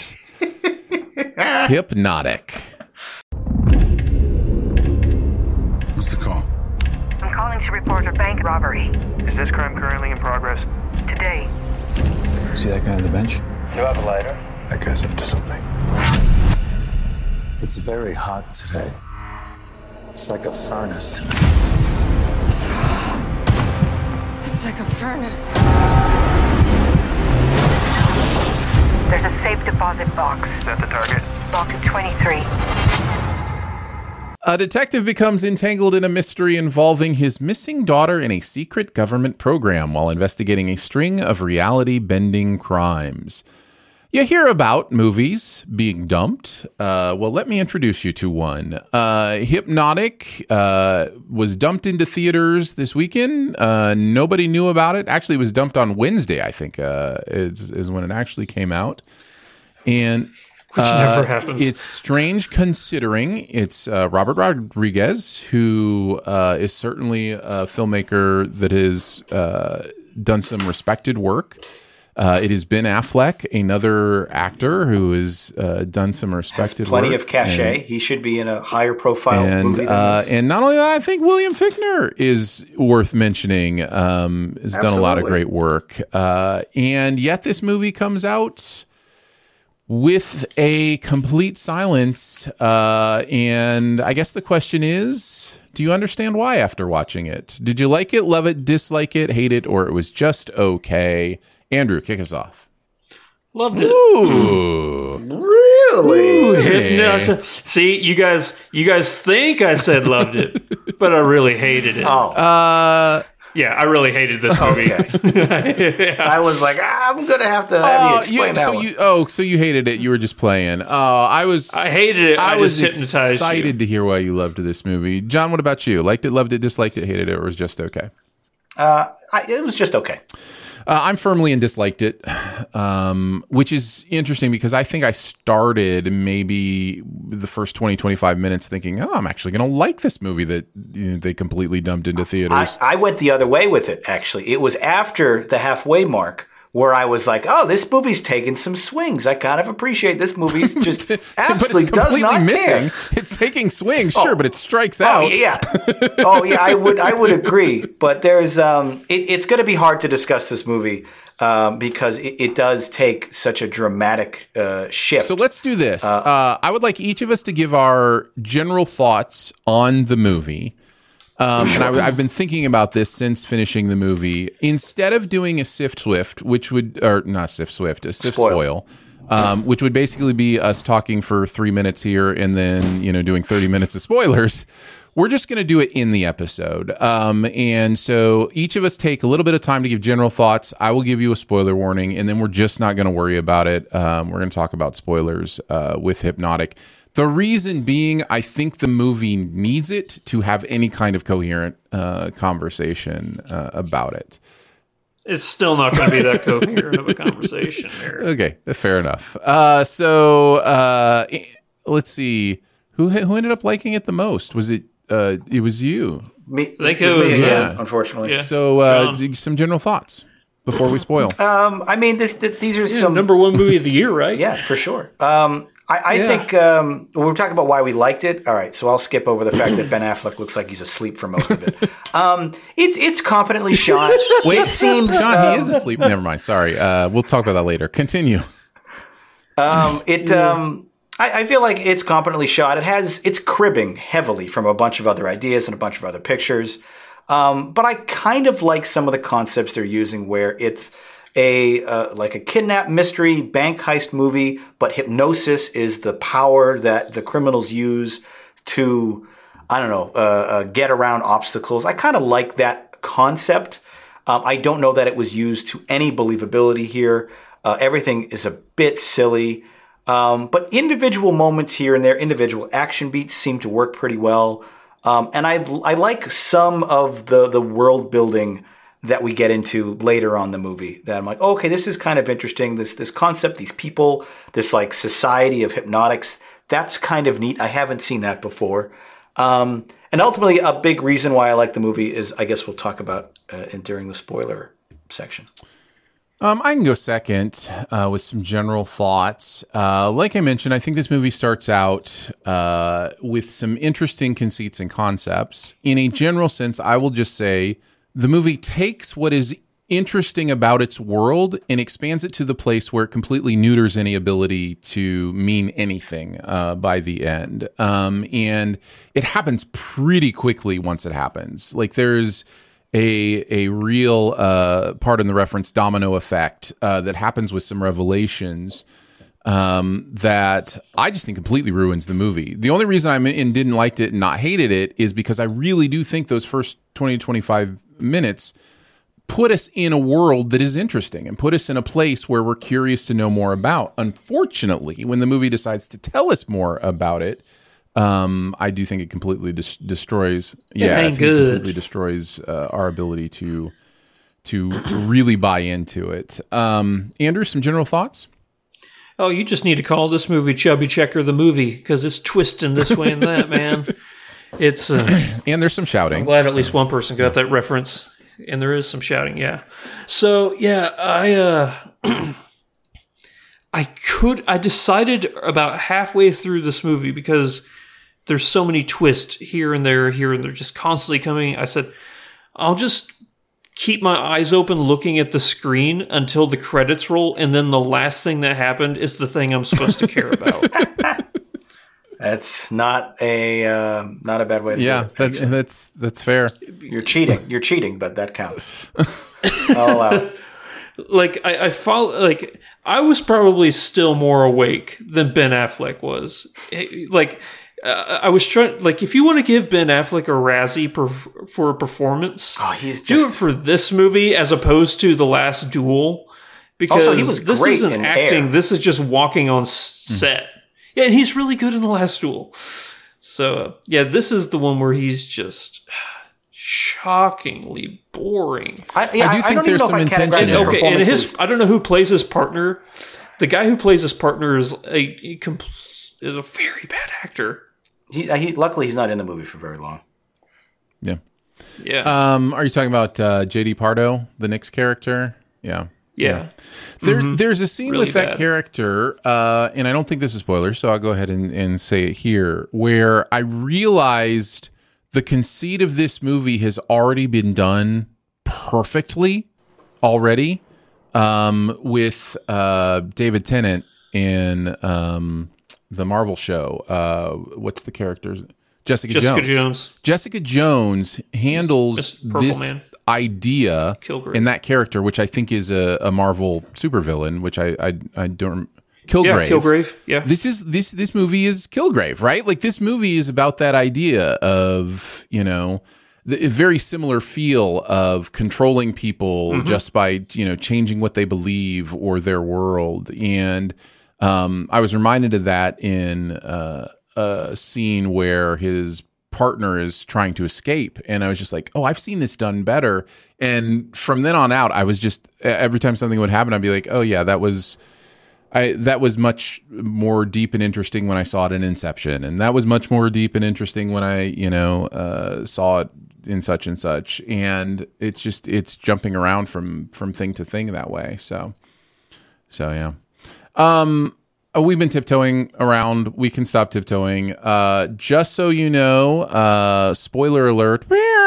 Hypnotic. What's the call? I'm calling to report a bank robbery. Is this crime currently in progress? Today. See that guy on the bench? Do you have a lighter? That guy's up to something. It's very hot today. It's like a furnace. It's like a furnace. There's a safe deposit box. Is that the target? Lock 23. A detective becomes entangled in a mystery involving his missing daughter in a secret government program while investigating a string of reality-bending crimes. You hear about movies being dumped. Well, let me introduce you to one. Hypnotic was dumped into theaters this weekend. Nobody knew about it. Actually, it was dumped on Wednesday, I think, is when it actually came out. And Which never happens. It's strange considering it's Robert Rodriguez, who is certainly a filmmaker that has done some respected work. It has Ben Affleck, another actor who has done some respected work. Plenty of cachet. He should be in a higher profile movie than this. And not only that, I think William Fichtner is worth mentioning. Has done a lot of great work. And yet this movie comes out with a complete silence. And I guess the question is, do you understand why after watching it? Did you like it, love it, dislike it, hate it, or it was just okay? Andrew, kick us off. Loved it. Ooh. Really? See, you guys think I said loved it, but I really hated it. Oh. Yeah, I really hated this movie. Okay. I was like, I'm going to have you explain that one. So you hated it. You were just playing. I hated it. I was just hypnotized excited to hear why you loved this movie. John, what about you? Liked it, loved it, disliked it, hated it, or was just okay? It was just okay. I'm firmly in disliked it, which is interesting because I think I started maybe the first 20, 25 minutes thinking, I'm actually going to like this movie that they completely dumped into theaters. I went the other way with it, actually. It was after the halfway mark where I was like, this movie's taking some swings. I kind of appreciate this movie's just absolutely does not care. It's taking swings, sure, but it strikes out. Yeah. I would agree. But there's it's going to be hard to discuss this movie because it does take such a dramatic shift. So let's do this. I would like each of us to give our general thoughts on the movie. And I've been thinking about this since finishing the movie. Instead of doing a Sift Swift, which would, or not Sift Swift, a Sift Spoil, which would basically be us talking for 3 minutes here and then, doing 30 minutes of spoilers, we're just going to do it in the episode. And so each of us take a little bit of time to give general thoughts. I will give you a spoiler warning, and then we're just not going to worry about it. We're going to talk about spoilers with Hypnotic. The reason being, I think the movie needs it to have any kind of coherent conversation about it. It's still not going to be that coherent of a conversation, Eric. Okay, fair enough. So let's see. Who ended up liking it the most? Was it? It was you. Me, I think it was me, yeah. Unfortunately. Yeah. So some general thoughts before we spoil. I mean, these are some number one movie of the year, right? Yeah, for sure. I think we were talking about why we liked it. All right, so I'll skip over the fact that Ben Affleck looks like he's asleep for most of it. It's competently shot. Wait, it seems John, he is asleep. Never mind. Sorry. We'll talk about that later. Continue. I feel like it's competently shot. It's cribbing heavily from a bunch of other ideas and a bunch of other pictures. But I kind of like some of the concepts they're using where it's like a kidnap mystery bank heist movie, but hypnosis is the power that the criminals use to, get around obstacles. I kind of like that concept. I don't know that it was used to any believability here. Everything is a bit silly. But individual moments here and there, individual action beats seem to work pretty well. And I like some of the world building that we get into later on the movie that I'm like, okay, this is kind of interesting. This concept, these people, this like society of hypnotics, that's kind of neat. I haven't seen that before. And ultimately, a big reason why I like the movie is, I guess we'll talk about during the spoiler section. I can go second with some general thoughts. Like I mentioned, I think this movie starts out with some interesting conceits and concepts. In a general sense, I will just say the movie takes what is interesting about its world and expands it to the place where it completely neuters any ability to mean anything by the end. And it happens pretty quickly once it happens. Like there's a real, pardon the reference, domino effect that happens with some revelations that I just think completely ruins the movie. The only reason I'm in didn't like it and not hated it is because I really do think those first 20 to 25 minutes put us in a world that is interesting and put us in a place where we're curious to know more about. Unfortunately, when the movie decides to tell us more about it, I do think it completely destroys. Yeah, it completely destroys our ability to really buy into it. Andrew, some general thoughts? Oh, you just need to call this movie Chubby Checker the Movie because it's twisting this way and that, man. It's and there's some shouting. I'm glad at least one person got that reference, and there is some shouting. Yeah. So yeah, I decided about halfway through this movie because there's so many twists here and there, just constantly coming. I said, I'll just keep my eyes open looking at the screen until the credits roll, and then the last thing that happened is the thing I'm supposed to care about. That's not a bad way to do it. That's fair. You're cheating, but that counts. I'll allow it. Like I was probably still more awake than Ben Affleck was. I was trying, if you want to give Ben Affleck a Razzie for a performance, do it for this movie as opposed to The Last Duel. Because also, he was this great isn't in acting, Air. This is just walking on set. Yeah, and he's really good in The Last Duel. So, this is the one where he's just shockingly boring. I do think there's some intention. Okay, and I don't know who plays his partner. The guy who plays his partner is a very bad actor. Luckily, he's not in the movie for very long. Yeah. Yeah. Are you talking about J.D. Pardo, the Knicks character? Yeah. There's a scene really with that character, and I don't think this is spoilers, so I'll go ahead and say it here, where I realized the conceit of this movie has already been done perfectly already with David Tennant in the Marvel show. What's the character's? Jessica Jones. Jessica Jones handles this idea in that character, which I think is a Marvel supervillain, which I don't. Kilgrave. Yeah, Kilgrave. Yeah. This movie is Kilgrave, right? Like this movie is about that idea of, the very similar feel of controlling people just by, changing what they believe or their world. And I was reminded of that in a scene where his partner is trying to escape, and I was just like, oh, I've seen this done better. And from then on out, I was just, every time something would happen, I'd be like, oh yeah, that was much more deep and interesting when I saw it in Inception, and that was much more deep and interesting when I saw it in such and such. And it's jumping around from thing to thing that way. So yeah. We've been tiptoeing around. We can stop tiptoeing. Just so you know, spoiler alert.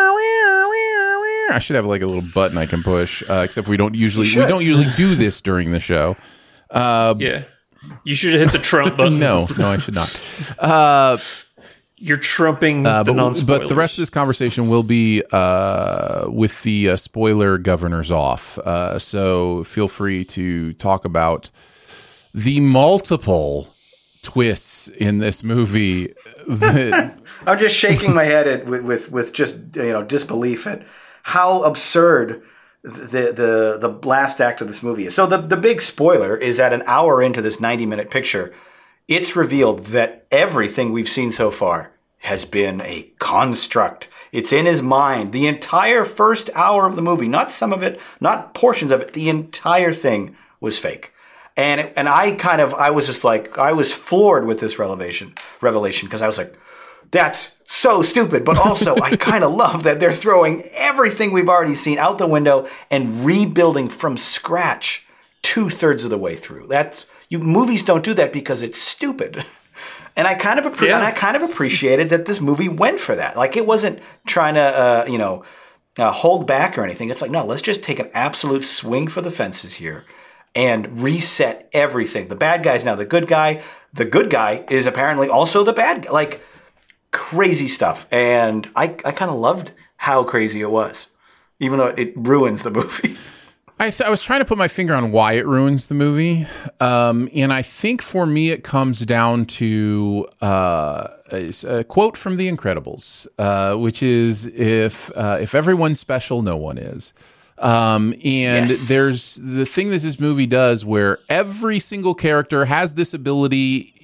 I should have like a little button I can push. Except we don't usually do this during the show. You should have hit the Trump button. No, I should not. You're trumping the non-spoilers. But the rest of this conversation will be with the spoiler governors off. So feel free to talk about the multiple twists in this movie. I'm just shaking my head with just disbelief at how absurd the last act of this movie is. So the big spoiler is that an hour into this 90-minute picture, it's revealed that everything we've seen so far has been a construct. It's in his mind. The entire first hour of the movie, not some of it, not portions of it, the entire thing was fake. And I was just like, I was floored with this revelation because I was like, that's so stupid. But also, I kind of love that they're throwing everything we've already seen out the window and rebuilding from scratch 2/3 of the way through. Movies don't do that because it's stupid. And I kind of appreciated that this movie went for that. Like, it wasn't trying to, hold back or anything. It's like, no, let's just take an absolute swing for the fences here and reset everything. The bad guy's now the good guy. The good guy is apparently also the bad guy. Like, crazy stuff. And I kind of loved how crazy it was, even though it ruins the movie. I was trying to put my finger on why it ruins the movie. And I think for me, it comes down to a quote from The Incredibles, which is, if everyone's special, no one is. Yes. There's the thing that this movie does where every single character has this ability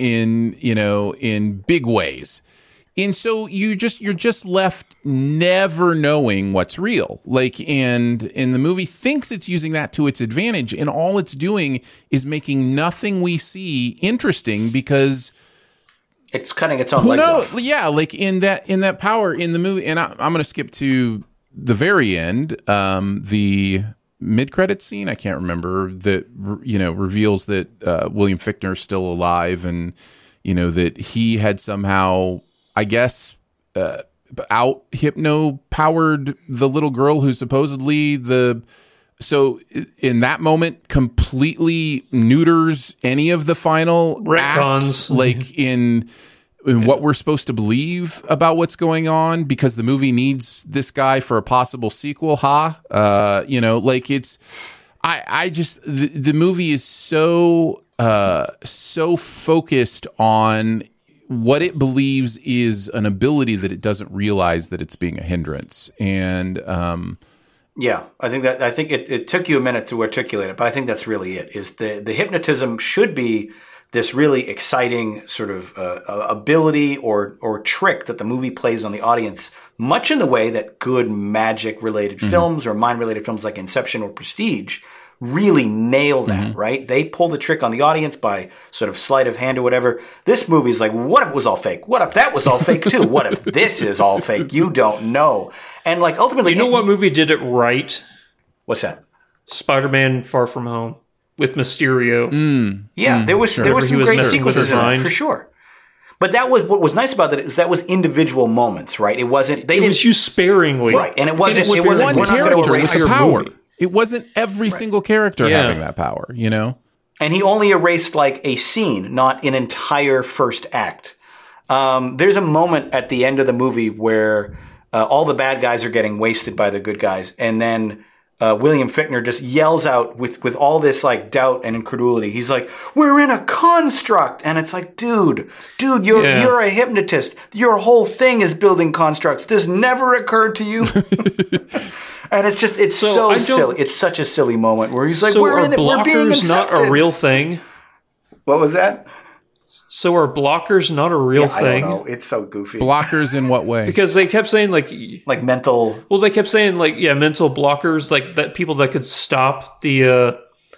in big ways. And so you're just left never knowing what's real. And the movie thinks it's using that to its advantage, and all it's doing is making nothing we see interesting because it's cutting its own legs off. Yeah, like in that power in the movie. And I'm going to skip to the very end, the mid-credit scene. I can't remember that. Reveals that William Fichtner's still alive, and that he had somehow, I guess, out hypno-powered the little girl who supposedly so in that moment completely neuters any of the final retcons, like in what we're supposed to believe about what's going on, because the movie needs this guy for a possible sequel. The movie is so focused on what it believes is an ability that it doesn't realize that it's being a hindrance. And yeah, I think it took you a minute to articulate it, but I think that's really it. Is the hypnotism should be this really exciting sort of ability or trick that the movie plays on the audience, much in the way that good magic-related films or mind-related films like Inception or Prestige really nail that, right? They pull the trick on the audience by sort of sleight of hand or whatever. This movie is like, what if it was all fake? What if that was all fake too? What if this is all fake? You don't know. And like ultimately... You know what movie did it right? What's that? Spider-Man Far From Home with Mysterio. Yeah, there was some great sequences in that, for sure. But that was what was nice about that is that was individual moments, right? It wasn't... It was used sparingly. Right, and it wasn't one we're not going to erase the power. movie. It wasn't every single character having that power, And he only erased like a scene, not an entire first act. There's a moment at the end of the movie where all the bad guys are getting wasted by the good guys, and then William Fichtner just yells out with all this like doubt and incredulity. He's like, "We're in a construct," and it's like, dude, you're a hypnotist. Your whole thing is building constructs. This never occurred to you. And it's so silly. It's such a silly moment where he's like, so we're in it. We're being accepted. Not a real thing? What was that? So are blockers not a real thing? I don't know. It's so goofy. Blockers in what way? Because they kept saying like mental. Well, they kept saying mental blockers, like that people that could stop the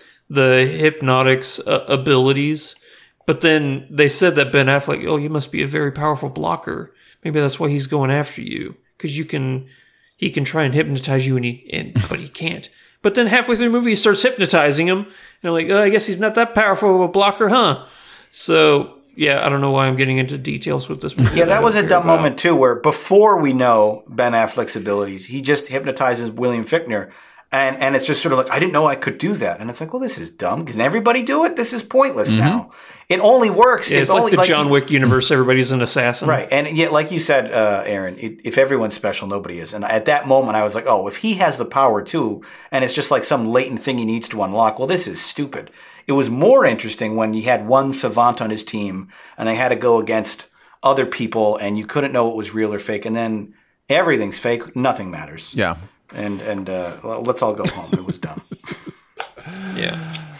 hypnotic's abilities. But then they said that Ben Affleck, you must be a very powerful blocker. Maybe that's why he's going after you, because he can try and hypnotize you, but he can't. But then halfway through the movie, he starts hypnotizing him, and I'm like, I guess he's not that powerful of a blocker, huh? So. Yeah, I don't know why I'm getting into details with this movie. Yeah, that was a dumb moment, too, where before we know Ben Affleck's abilities, he just hypnotizes William Fichtner, and it's just sort of like, I didn't know I could do that. And it's like, well, this is dumb. Can everybody do it? This is pointless now. It only works. Yeah, it's like the John Wick universe. Everybody's an assassin. Right. And yet, like you said, Aaron, if everyone's special, nobody is. And at that moment, I was like, if he has the power, too, and it's just like some latent thing he needs to unlock, well, this is stupid. It was more interesting when you had one savant on his team and they had to go against other people and you couldn't know what was real or fake. And then everything's fake. Nothing matters. Yeah. And let's all go home. It was dumb. Yeah.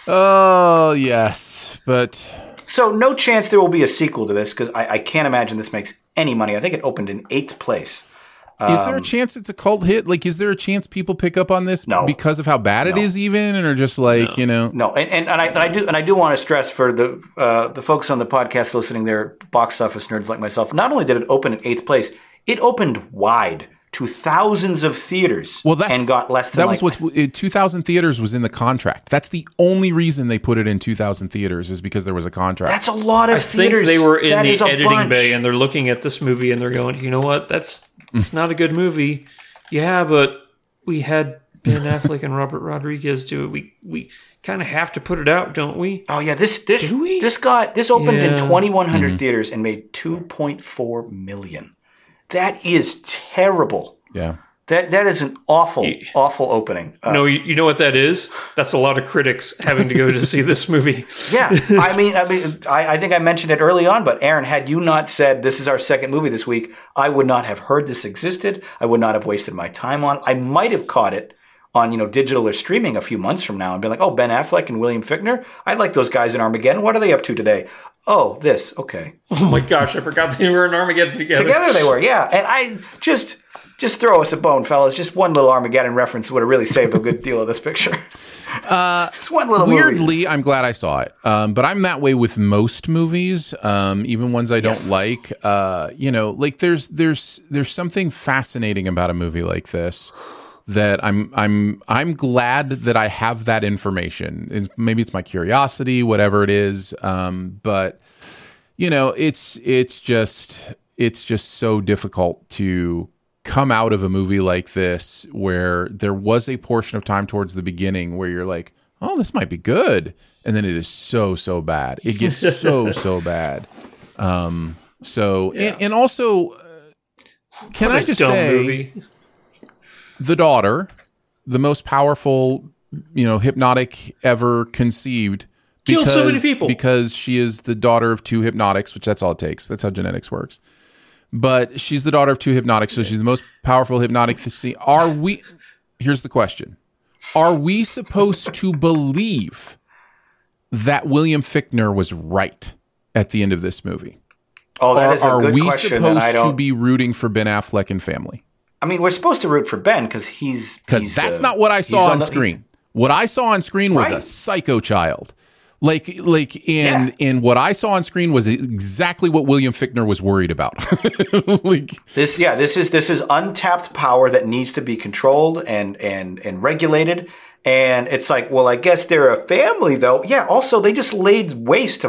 Oh, yes. But... So no chance there will be a sequel to this because I can't imagine this makes any money. I think it opened in 8th place. Is there a chance it's a cult hit? Like, is there a chance people pick up on this because of how bad it is, even, or just like No, and I do want to stress for the folks on the podcast listening, they're box office nerds like myself. Not only did it open in 8th place, it opened wide to thousands of theaters and got less than 2,000 theaters was in the contract. That's the only reason they put it in 2,000 theaters is because there was a contract. That's a lot of theaters. I think they were in that the editing bay and they're looking at this movie and they're going, you know what? It's not a good movie. Yeah, but we had Ben Affleck and Robert Rodriguez do it. We kind of have to put it out, don't we? Oh yeah, this opened in 2,100 theaters and made $2.4 million. That is terrible. Yeah. That is an awful opening. No, you know what that is? That's a lot of critics having to go to see this movie. Yeah, I think I mentioned it early on, but Aaron, had you not said this is our second movie this week, I would not have heard this existed. I would not have wasted my time on. I might have caught it on digital or streaming a few months from now and been like, oh, Ben Affleck and William Fichtner, I like those guys in Armageddon. What are they up to today? Oh, this, okay. Oh my gosh, I forgot they were in Armageddon together. Together they were, yeah. And I just throw us a bone, fellas. Just one little Armageddon reference would have really saved a good deal of this picture. Just one little weirdly, movie. I'm glad I saw it. But I'm that way with most movies, even ones I don't like. Like there's something fascinating about a movie like this that I'm glad that I have that information. Maybe it's my curiosity, whatever it is. But it's just so difficult to come out of a movie like this where there was a portion of time towards the beginning where you're like, oh, this might be good. And then it is so bad. It gets so bad. And also, can I just say, movie. The daughter, the most powerful, hypnotic ever conceived, killed so many people because she is the daughter of 2 hypnotics, which that's all it takes. That's how genetics works. But she's the daughter of 2 hypnotics, so she's the most powerful hypnotic to see. Here's the question. Are we supposed to believe that William Fichtner was right at the end of this movie? Oh, that is a good question. Are we supposed to be rooting for Ben Affleck and family? I mean, we're supposed to root for Ben because that's not what I saw on screen. What I saw on screen was a psycho child. And what I saw on screen was exactly what William Fichtner was worried about. This is untapped power that needs to be controlled and regulated. And it's like, well, I guess they're a family though. Yeah. Also, they just laid waste to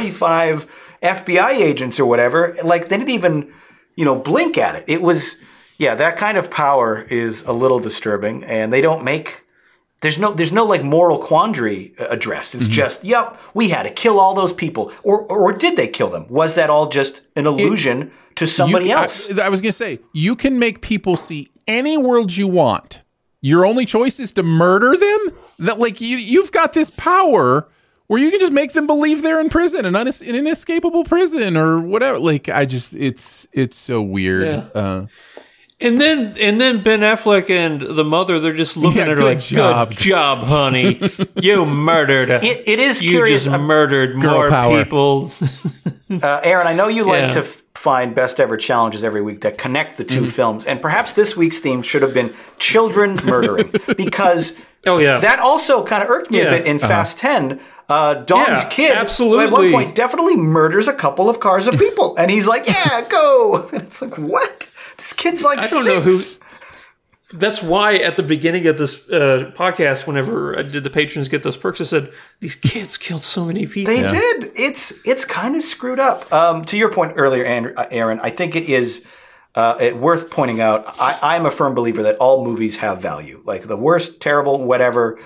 45 FBI agents or whatever. Like they didn't even, blink at it. It was, that kind of power is a little disturbing, and they don't make. There's no like moral quandary addressed. It's just, we had to kill all those people. Or did they kill them? Was that all just an illusion to somebody else? I was going to say, you can make people see any world you want. Your only choice is to murder them? That you've got this power where you can just make them believe they're in prison, in an inescapable prison or whatever. It's so weird. Yeah. And then Ben Affleck and the mother, they're just looking at her like, good job, honey. You murdered her. It is you curious. You just murdered more people. Aaron, I know you like to find best ever challenges every week that connect the two films. And perhaps this week's theme should have been children murdering. Because that also kind of irked me a bit in Fast 10. Dom's kid, absolutely. At one point, definitely murders a couple of cars of people. And he's like, go. And it's like, what? This kid's like I don't know who. That's why at the beginning of this podcast, whenever I did the patrons get those perks, I said, these kids killed so many people. They did. It's kind of screwed up. To your point earlier, Aaron, I think it is worth pointing out. I'm a firm believer that all movies have value. Like the worst, terrible, whatever.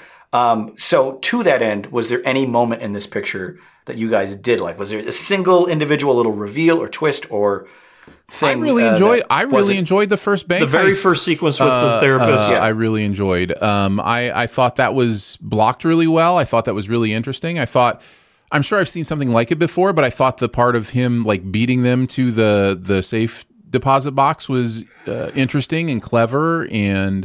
So to that end, was there any moment in this picture that you guys did like? Was there a single individual little reveal or twist or thing? I really enjoyed the first bank. The very first sequence with the therapist. I really enjoyed. I thought that was blocked really well. I thought that was really interesting. I'm sure I've seen something like it before, but I thought the part of him like beating them to the safe deposit box was interesting and clever, and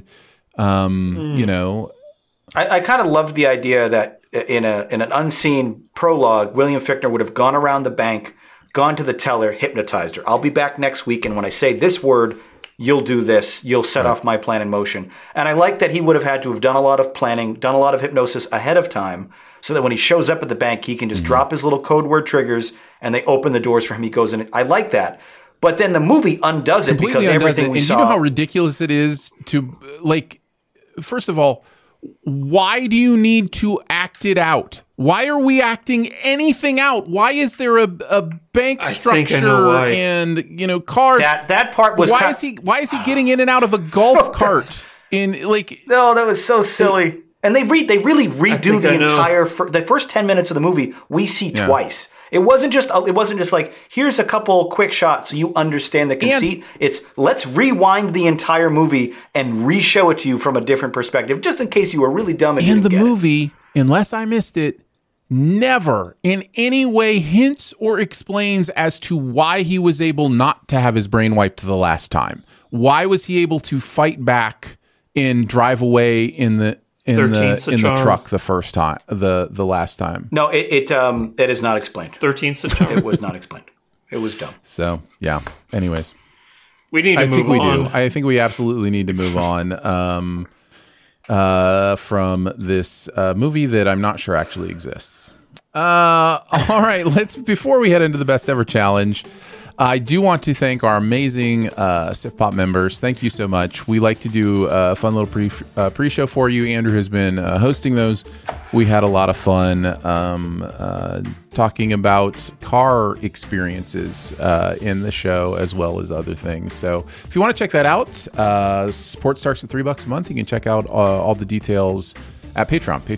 I kind of loved the idea that in an unseen prologue, William Fichtner would have gone around the bank, gone to the teller, hypnotized her. I'll be back next week, and when I say this word, you'll do this, you'll set off my plan in motion. And I like that he would have had to have done a lot of planning, done a lot of hypnosis ahead of time, so that when he shows up at the bank, he can just drop his little code word triggers and they open the doors for him. He goes in. I like that. But then the movie undoes it because everything we saw. And you know how ridiculous it is to, like, first of all, why do you need to act it out? Why are we acting anything out? Why is there a bank structure and, you know, cars? That part was why is he getting in and out of a golf cart in, like, no, that was so silly. And they really redo the entire the first 10 minutes of the movie. We see twice. It wasn't just like, here's a couple quick shots so you understand the conceit. It's let's rewind the entire movie and re-show it to you from a different perspective, just in case you were really dumb and didn't get it. And the movie, unless I missed it, never in any way hints or explains as to why he was able not to have his brain wiped the last time. Why was he able to fight back and drive away in the truck the first time, the last time? No, it is not explained. 13th charm. It was not explained. It was dumb. So yeah. Anyways, we need to move on. I think we absolutely need to move on from this movie that I'm not sure actually exists. All right, before we head into the best ever challenge, I do want to thank our amazing Sif Pop members. Thank you so much. We like to do a fun little pre-show for you. Andrew has been hosting those. We had a lot of fun talking about car experiences in the show as well as other things. So if you want to check that out, support starts at $3 a month. You can check out all the details at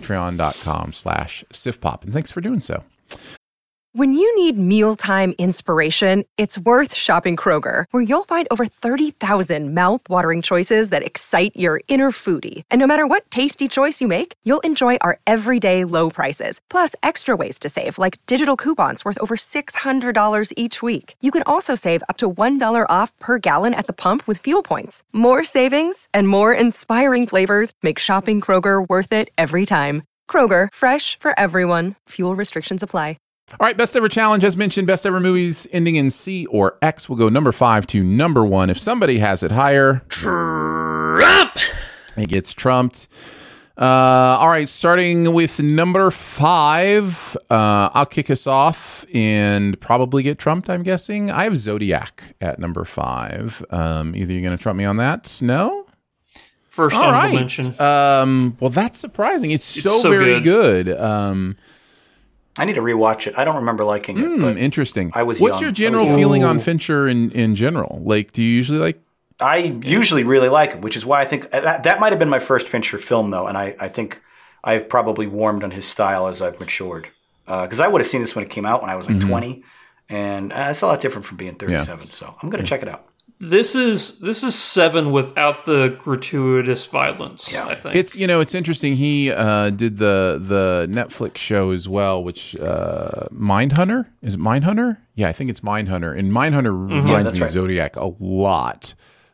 patreon.com/SifPop. And thanks for doing so. When you need mealtime inspiration, it's worth shopping Kroger, where you'll find over 30,000 mouth-watering choices that excite your inner foodie. And no matter what tasty choice you make, you'll enjoy our everyday low prices, plus extra ways to save, like digital coupons worth over $600 each week. You can also save up to $1 off per gallon at the pump with fuel points. More savings and more inspiring flavors make shopping Kroger worth it every time. Kroger, fresh for everyone. Fuel restrictions apply. All right, best ever challenge, as mentioned, best ever movies ending in C or X will go number 5 to number 1. If somebody has it higher, Trump! It gets trumped. All right, starting with number 5, I'll kick us off and probably get trumped, I'm guessing. I have Zodiac at number 5. Either you're going to trump me on that? No? First honorable mention. Well, that's surprising. It's so very good. I need to rewatch it. I don't remember liking it. But interesting. What's your general feeling on Fincher in general? Like, do you usually like? I usually really like it, which is why I think that might have been my first Fincher film, though, and I think I've probably warmed on his style as I've matured. Because I would have seen this when it came out when I was like 20, and it's a lot different from being 37. So I'm going to check it out. This is 7 without the gratuitous violence. Yeah. I think it's interesting. He did the Netflix show as well, which Mindhunter, is it Mindhunter? Yeah, I think it's Mindhunter, and Mindhunter reminds me of Zodiac a lot.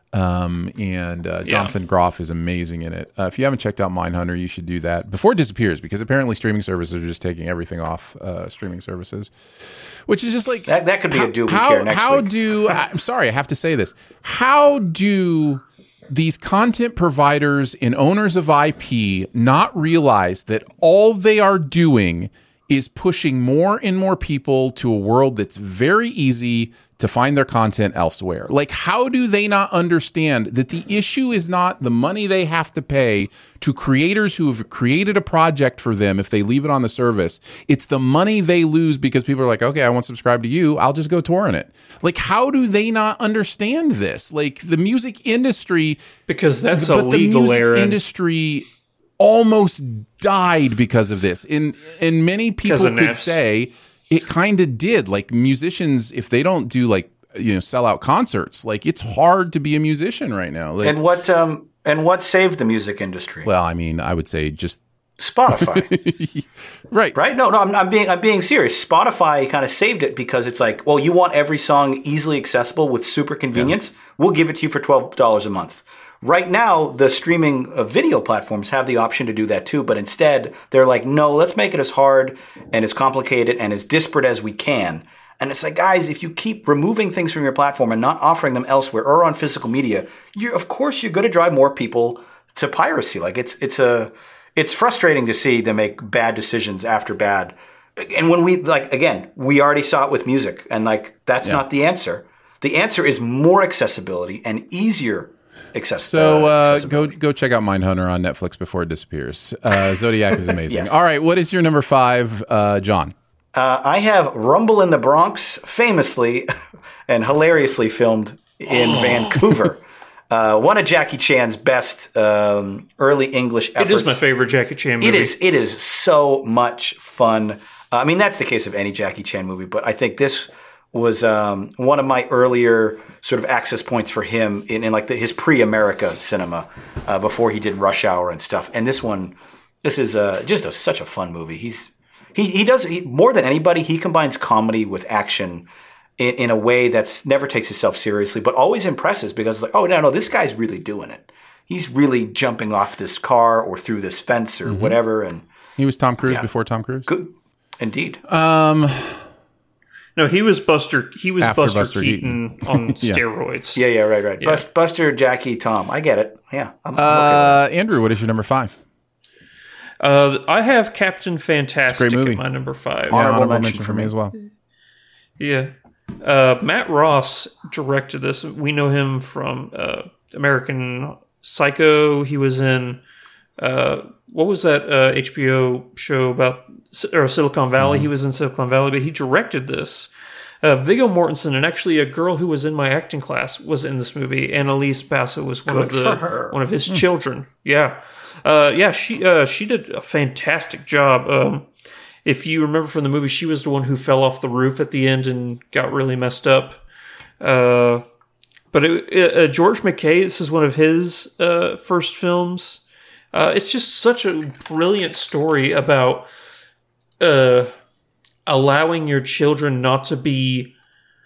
Jonathan Groff is amazing in it. If you haven't checked out Mindhunter, you should do that before it disappears, because apparently streaming services are just taking everything off streaming services, which is just like that could be a doobie care next week. I'm sorry, I have to say this. How do these content providers and owners of IP not realize that all they are doing is pushing more and more people to a world that's very easy to find their content elsewhere? Like, how do they not understand that the issue is not the money they have to pay to creators who have created a project for them if they leave it on the service? It's the money they lose because people are like, okay, I won't subscribe to you, I'll just go torrent it. Like, how do they not understand this? Like, the music industry, because that's but illegal, the music Aaron. Industry almost died because of this. And many people could say it kind of did. Like, musicians, if they don't do sell out concerts, like, it's hard to be a musician right now. Like, and what saved the music industry? Well, I mean, I would say just Spotify. Right. No, I'm being serious. Spotify kind of saved it because it's like, well, you want every song easily accessible with super convenience? Yeah. We'll give it to you for $12 a month. Right now, the streaming video platforms have the option to do that too, but instead they're like, no, let's make it as hard and as complicated and as disparate as we can. And it's like, guys, if you keep removing things from your platform and not offering them elsewhere or on physical media, of course you're going to drive more people to piracy. Like it's frustrating to see them make bad decisions after bad. And when we we already saw it with music, and that's not the answer. The answer is more accessibility and easier accessibility. So go check out Mindhunter on Netflix before it disappears. Zodiac is amazing. Yes. All right, what is your number 5, John? I have Rumble in the Bronx, famously and hilariously filmed in Vancouver. One of Jackie Chan's best early English efforts. It is my favorite Jackie Chan movie. It is so much fun. I mean, that's the case of any Jackie Chan movie, but I think this was one of my earlier sort of access points for him in his pre-America cinema before he did Rush Hour and stuff. And this is just such a fun movie. He does more than anybody. He combines comedy with action in a way that's never takes itself seriously, but always impresses because it's like, oh no, this guy's really doing it. He's really jumping off this car or through this fence or whatever. And he was Tom Cruise before Tom Cruise. Good, indeed. No, he was Buster. He was Buster Keaton on steroids. Yeah, right. Yeah. Buster, Jackie, Tom. I get it. Yeah. I'm okay with Andrew, what is your number 5? I have Captain Fantastic Great movie. at my number 5. Honorable mention for me as well. Yeah. Matt Ross directed this. We know him from American Psycho. He was in what was that HBO show about Silicon Valley? He was in Silicon Valley, but he directed this. Viggo Mortensen and actually a girl who was in my acting class was in this movie. Annalise Basso was one of his children. Yeah. She did a fantastic job. If you remember from the movie, she was the one who fell off the roof at the end and got really messed up. But George McKay, this is one of his first films. It's just such a brilliant story about allowing your children not to be,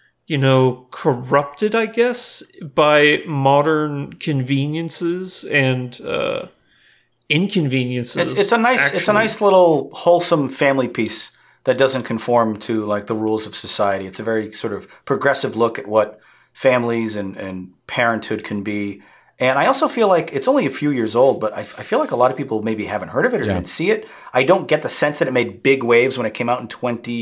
corrupted, I guess, by modern conveniences and inconveniences. It's a nice little wholesome family piece that doesn't conform to the rules of society. It's a very sort of progressive look at what families and parenthood can be. And I also feel like it's only a few years old, but I feel like a lot of people maybe haven't heard of it or didn't see it. I don't get the sense that it made big waves when it came out in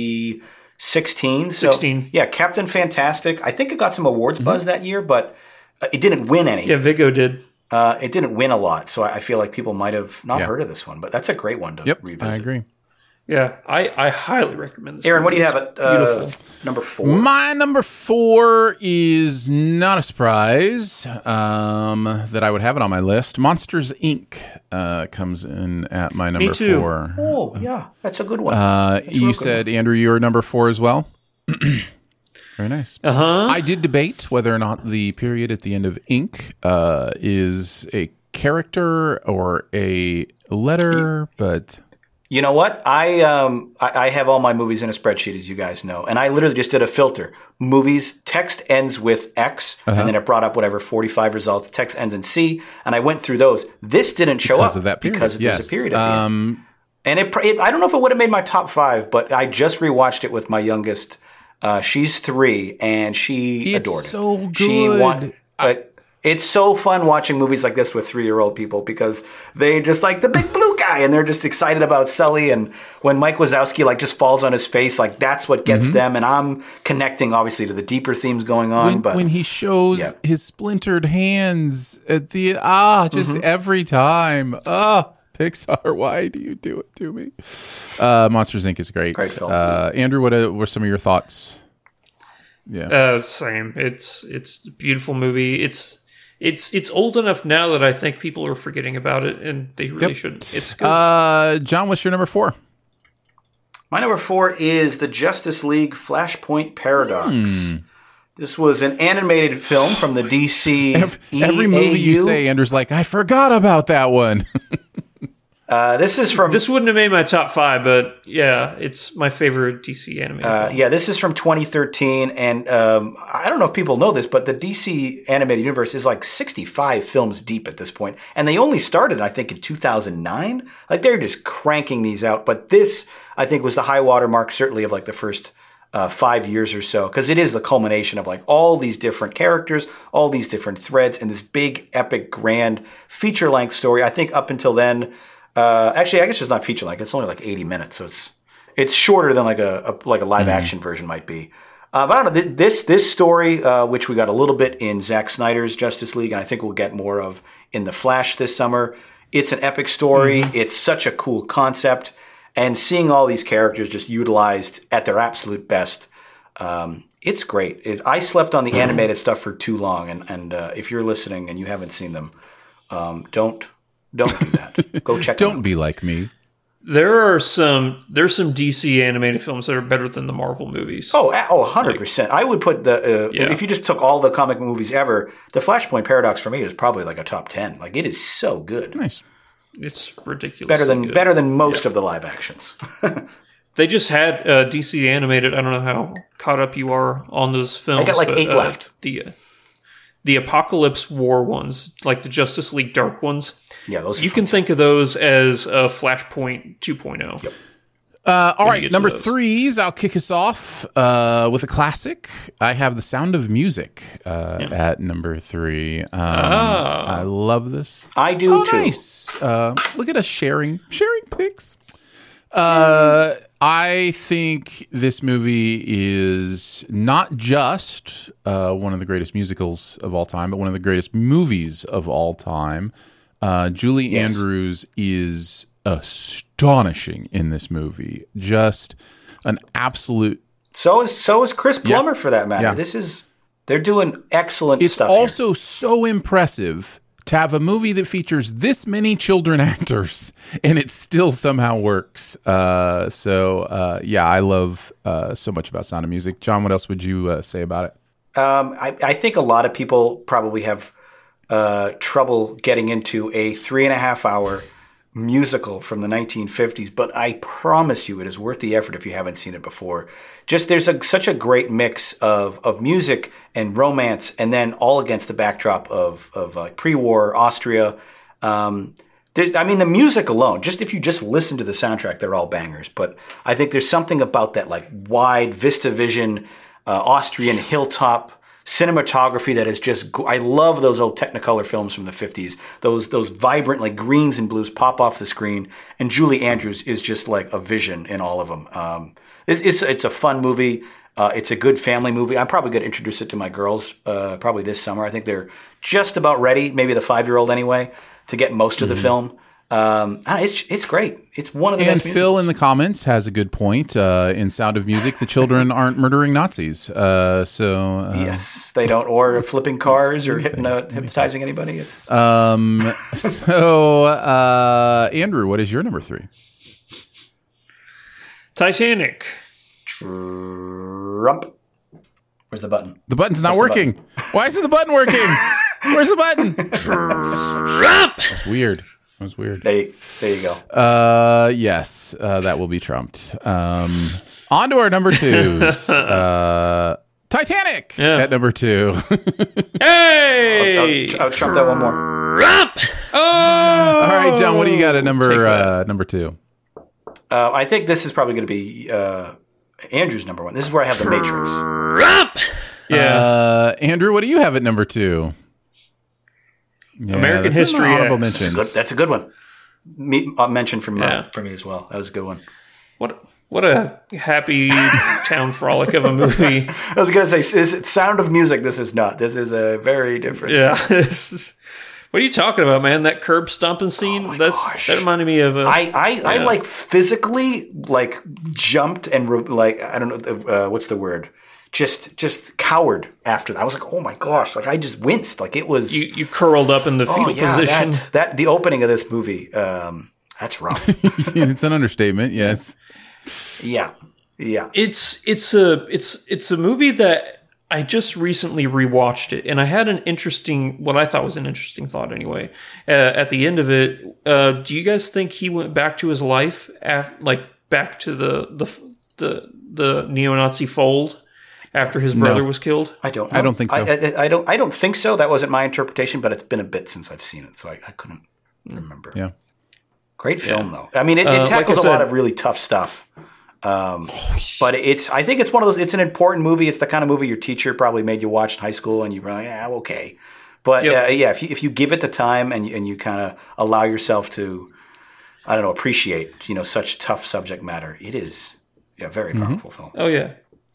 2016. So, yeah, Captain Fantastic. I think it got some awards buzz that year, but it didn't win any. Yeah, Viggo did. It didn't win a lot, so I feel like people might have not heard of this one. But that's a great one to revisit. I agree. Yeah, I highly recommend this. Aaron, what do you have at number 4? My number 4 is not a surprise that I would have it on my list. Monsters, Inc. Comes in at my number 4. Oh, yeah. That's a good one. You said, Andrew, you were number 4 as well? Very nice. I did debate whether or not the period at the end of Inc. Is a character or a letter, but... You know what? I have all my movies in a spreadsheet, as you guys know, and I literally just did a filter. Movies, text ends with X, and then it brought up whatever 45 results. Text ends in C, and I went through those. This didn't show up of that period. Because there's a period at the end. And I don't know if it would have made my top 5, but I just rewatched it with my youngest. She's 3, and she adored it. It's so good. It's so fun watching movies like this with 3-year-old people because they just like the big blue guy and they're just excited about Sully. And when Mike Wazowski just falls on his face, that's what gets them. And I'm connecting obviously to the deeper themes going on. When he shows his splintered hands at the every time. Pixar, why do you do it to me? Monsters, Inc. is great. Great film. Andrew, what were some of your thoughts? Yeah. Same. It's a beautiful movie. It's old enough now that I think people are forgetting about it, and they really shouldn't. It's good. John, what's your number 4? My number 4 is the Justice League Flashpoint Paradox. This was an animated film from the DC. Every movie you say, Andrew's like, I forgot about that one. This wouldn't have made my top 5, but yeah, it's my favorite DC animated film. Yeah, this is from 2013, and I don't know if people know this, but the DC animated universe is 65 films deep at this point, and they only started, I think, in 2009. They're just cranking these out, but this, I think, was the high water mark, certainly, of the first 5 years or so, because it is the culmination of like all these different characters, all these different threads, and this big, epic, grand feature-length story. I think up until then, actually, I guess it's not feature-length. It's only like 80 minutes, so it's shorter than like a live-action version might be. But I don't know, this story, which we got a little bit in Zack Snyder's Justice League, and I think we'll get more of in The Flash this summer. It's an epic story. It's such a cool concept. And seeing all these characters just utilized at their absolute best, it's great. I slept on the animated stuff for too long, and if you're listening and you haven't seen them, don't do that. Go check them out. Don't be like me. There's some DC animated films that are better than the Marvel movies. 100%. I would put if you just took all the comic movies ever, the Flashpoint Paradox for me is probably like a top 10. Like, it is so good. Nice. It's ridiculous. Better than most of the live actions. They just had DC animated. I don't know how caught up you are on those films. I got like 8 left. The Apocalypse War ones, like the Justice League Dark ones. Yeah, those. You can think of those as Flashpoint 2.0. Yep. All right, number 3s. I'll kick us off with a classic. I have The Sound of Music at number 3. I love this. I do too. Nice. Look at us sharing picks. I think this movie is not just one of the greatest musicals of all time, but one of the greatest movies of all time. Julie Andrews is astonishing in this movie. Just an absolute. So is Chris Plummer for that matter. Yeah. They're doing excellent stuff. It's also so impressive to have a movie that features this many children actors and it still somehow works. I love so much about Sound of Music. John, what else would you say about it? I think a lot of people probably have trouble getting into a 3.5 hour musical from the 1950s, but I promise you it is worth the effort if you haven't seen it before. Just there's such a great mix of music and romance, and then all against the backdrop of like pre-war Austria. The music alone, just if you just listen to the soundtrack, they're all bangers. But I think there's something about that like wide Vista Vision Austrian hilltop cinematography that is just. I love those old Technicolor films from the 50s. Those vibrant like greens and blues pop off the screen, and Julie Andrews is just like a vision in all of them. It's a fun movie. It's a good family movie. I'm probably going to introduce it to my girls probably this summer. I think they're just about ready, maybe the 5-year-old anyway, to get most of the film. It's great. It's one of the best musicals. Phil in the comments has a good point. In Sound of Music, the children aren't murdering Nazis. Yes, they don't, or flipping cars or hypnotizing anybody. It's Andrew, what is your number 3? Titanic. Trump. Where's the button? The button's not working. Why isn't the button working? Where's the button? Trump. That's weird. That was weird. There you go. Yes, that will be trumped. On to our number 2s. Titanic at number 2. Hey! I'll trump that one more. Trump! Oh! All right, John, what do you got at number 2? I think this is probably going to be Andrew's number 1. This is where I have The Matrix. Trump! Yeah. Andrew, what do you have at number 2? Yeah, American History X. That's a good one. Mention from me as well. That was a good one. What a happy town frolic of a movie. I was going to say, Sound of Music, this is not. This is a very different. Yeah. What are you talking about, man? That curb stomping scene? That reminded me of I like physically like jumped and I don't know, what's the word? Just cowered after that. I was like, oh my gosh! Like I just winced. Like it was. You curled up in the fetal position. That the opening of this movie. That's rough. It's an understatement. Yes. Yeah. It's a movie that I just recently rewatched it, and I had what I thought was an interesting thought. Anyway, at the end of it, do you guys think he went back to his life, back to the neo-Nazi fold? After his brother was killed? I don't know. I don't think so. I don't think so. That wasn't my interpretation, but it's been a bit since I've seen it, so I couldn't remember. Yeah. Great film, though. I mean, it tackles a lot of really tough stuff. But I think it's one of those. It's an important movie. It's the kind of movie your teacher probably made you watch in high school, and you're like, yeah, okay. But if you give it the time and you kind of allow yourself to, I don't know, appreciate such tough subject matter, it is a very powerful film. Oh yeah,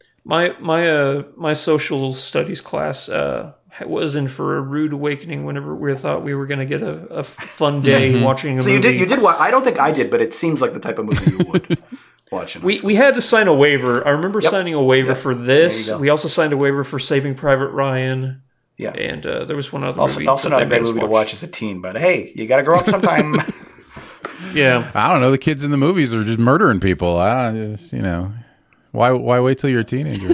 my social studies class was in for a rude awakening whenever we thought we were going to get a fun day watching a movie. So you did watch. I don't think I did, but it seems like the type of movie you would. We had to sign a waiver. I remember signing a waiver for this. We also signed a waiver for Saving Private Ryan. Yeah, and there was one other movie. Also not a bad movie to watch as a teen, but hey, you got to grow up sometime. Yeah, I don't know. The kids in the movies are just murdering people. Why wait till you're a teenager?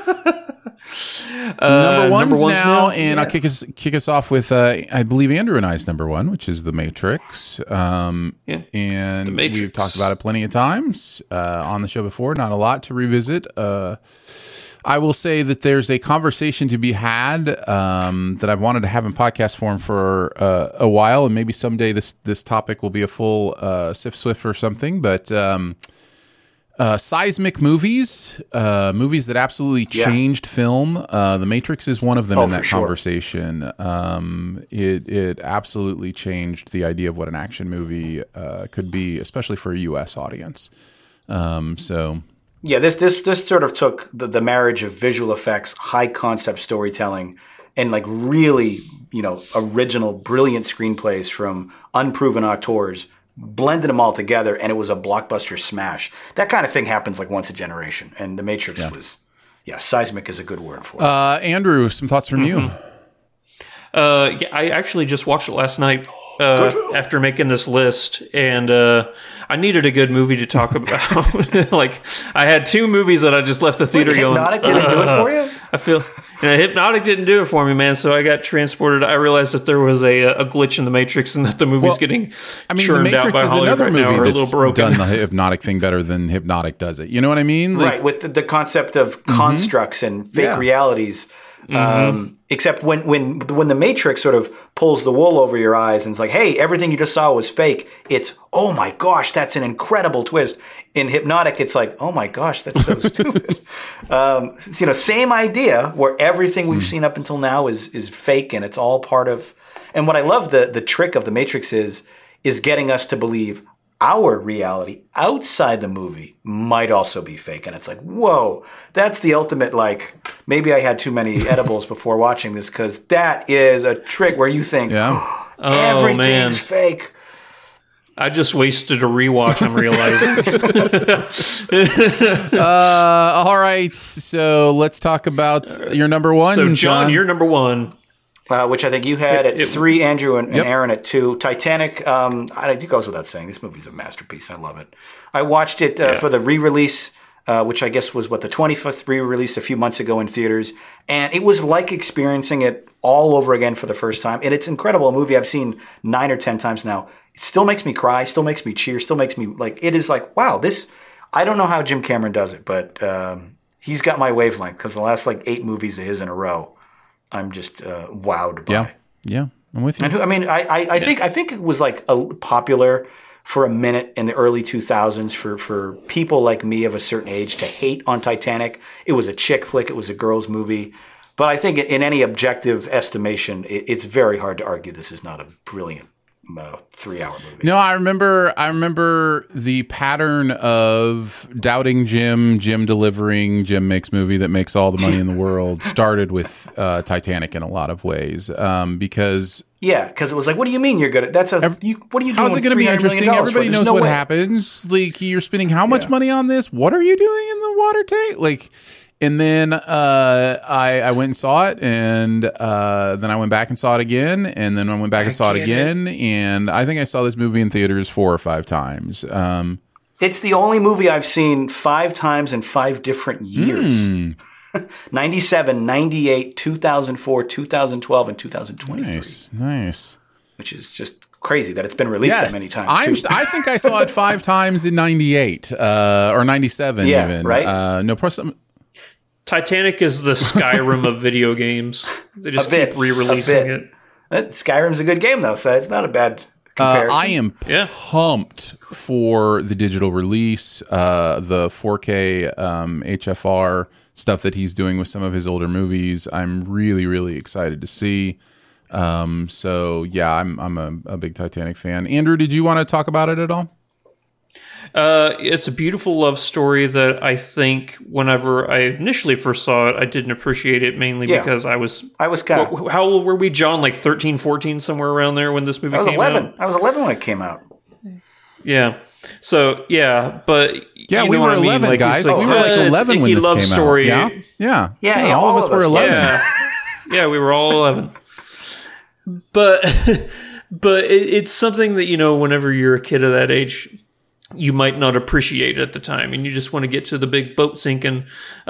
Number one's now, and I'll kick us off with I believe Andrew and I's number one, which is The Matrix. And The Matrix. We've talked about it plenty of times on the show before. Not a lot to revisit. I will say that there's a conversation to be had that I've wanted to have in podcast form for a while, and maybe someday this topic will be a full Sif Swift or something. But seismic movies that absolutely changed film. The Matrix is one of them in that conversation. It absolutely changed the idea of what an action movie could be, especially for a U.S. audience. Yeah, this sort of took the marriage of visual effects, high concept storytelling, and like really, original, brilliant screenplays from unproven auteurs, blended them all together, and it was a blockbuster smash. That kind of thing happens like once a generation, and The Matrix was, seismic is a good word for it. Andrew, some thoughts from you? I actually just watched it last night after making this list, and I needed a good movie to talk about. Like, I had two movies that I just left the theater going. Hypnotic didn't do it for you? I feel Hypnotic didn't do it for me, man. So I got transported. I realized that there was a glitch in the Matrix, and that the movie's getting churned out by Hollywood right now. Or a little broken. Done the Hypnotic thing better than Hypnotic does it. You know what I mean? Like, right, with the concept of constructs and fake realities. Except when the Matrix sort of pulls the wool over your eyes and it's like, hey, everything you just saw was fake. It's, oh my gosh, that's an incredible twist. In Hypnotic, it's like, oh my gosh, that's so stupid. Same idea where everything we've seen up until now is fake and it's all part of. And what I love the trick of the Matrix is getting us to believe our reality outside the movie might also be fake. And it's like, whoa, that's the ultimate, like, maybe I had too many edibles before watching this, because that is a trick where you think, everything's fake. I just wasted a rewatch, I'm realizing. All right, so let's talk about your number one. So, John, you're number one. Which I think you had at 3, Andrew, and Aaron at 2. Titanic, it goes without saying, this movie's a masterpiece. I love it. I watched it for the re-release, which I guess was, the 25th re-release a few months ago in theaters. And it was like experiencing it all over again for the first time. And it's incredible. A movie I've seen 9 or 10 times now. It still makes me cry, still makes me cheer, still makes me, it is like, wow, this, I don't know how Jim Cameron does it, but he's got my wavelength, because the last 8 movies of his in a row, I'm just wowed by. Yeah, I'm with you. And I think it was popular for a minute in the early 2000s for people like me of a certain age to hate on Titanic. It was a chick flick. It was a girls' movie. But I think in any objective estimation, it's very hard to argue this is not a brilliant 3-hour movie. No, I remember the pattern of doubting Jim delivering Jim makes movie that makes all the money in the world started with Titanic in a lot of ways, because it was like, what do you mean you're good at what are you doing? How's it going to be interesting? Everybody knows what happens. Like, you're spending how much money on this? What are you doing in the water tank? And then I went and saw it, and then I went back and saw it again, and then I went back and saw it again, and I think I saw this movie in theaters 4 or 5 times. It's the only movie I've seen 5 times in 5 different years. 97, 98, 2004, 2012, and 2023. Nice. Which is just crazy that it's been released that many times. I think I saw it 5 times in 98 or 97 even. Right? Titanic is the Skyrim of video games. They just keep re-releasing it. Skyrim's a good game, though, so it's not a bad comparison? I am pumped for the digital release, the 4K HFR stuff that he's doing with some of his older movies. I'm really, really excited to see. So yeah, I'm a big Titanic fan. Andrew, did you want to talk about it at all? It's a beautiful love story that I think whenever I initially first saw it, I didn't appreciate it mainly because I was kind of... How old were we, John? Like 13, 14, somewhere around there when this movie came out? I was 11 when it came out. Yeah. So, yeah, but... Yeah, we were 11, like, guys. Like, we were like 11 when this came story. out. Yeah, all of us were 11. Yeah, we were all 11. But it's something that, whenever you're a kid of that age... you might not appreciate at the time, and you just want to get to the big boat sinking.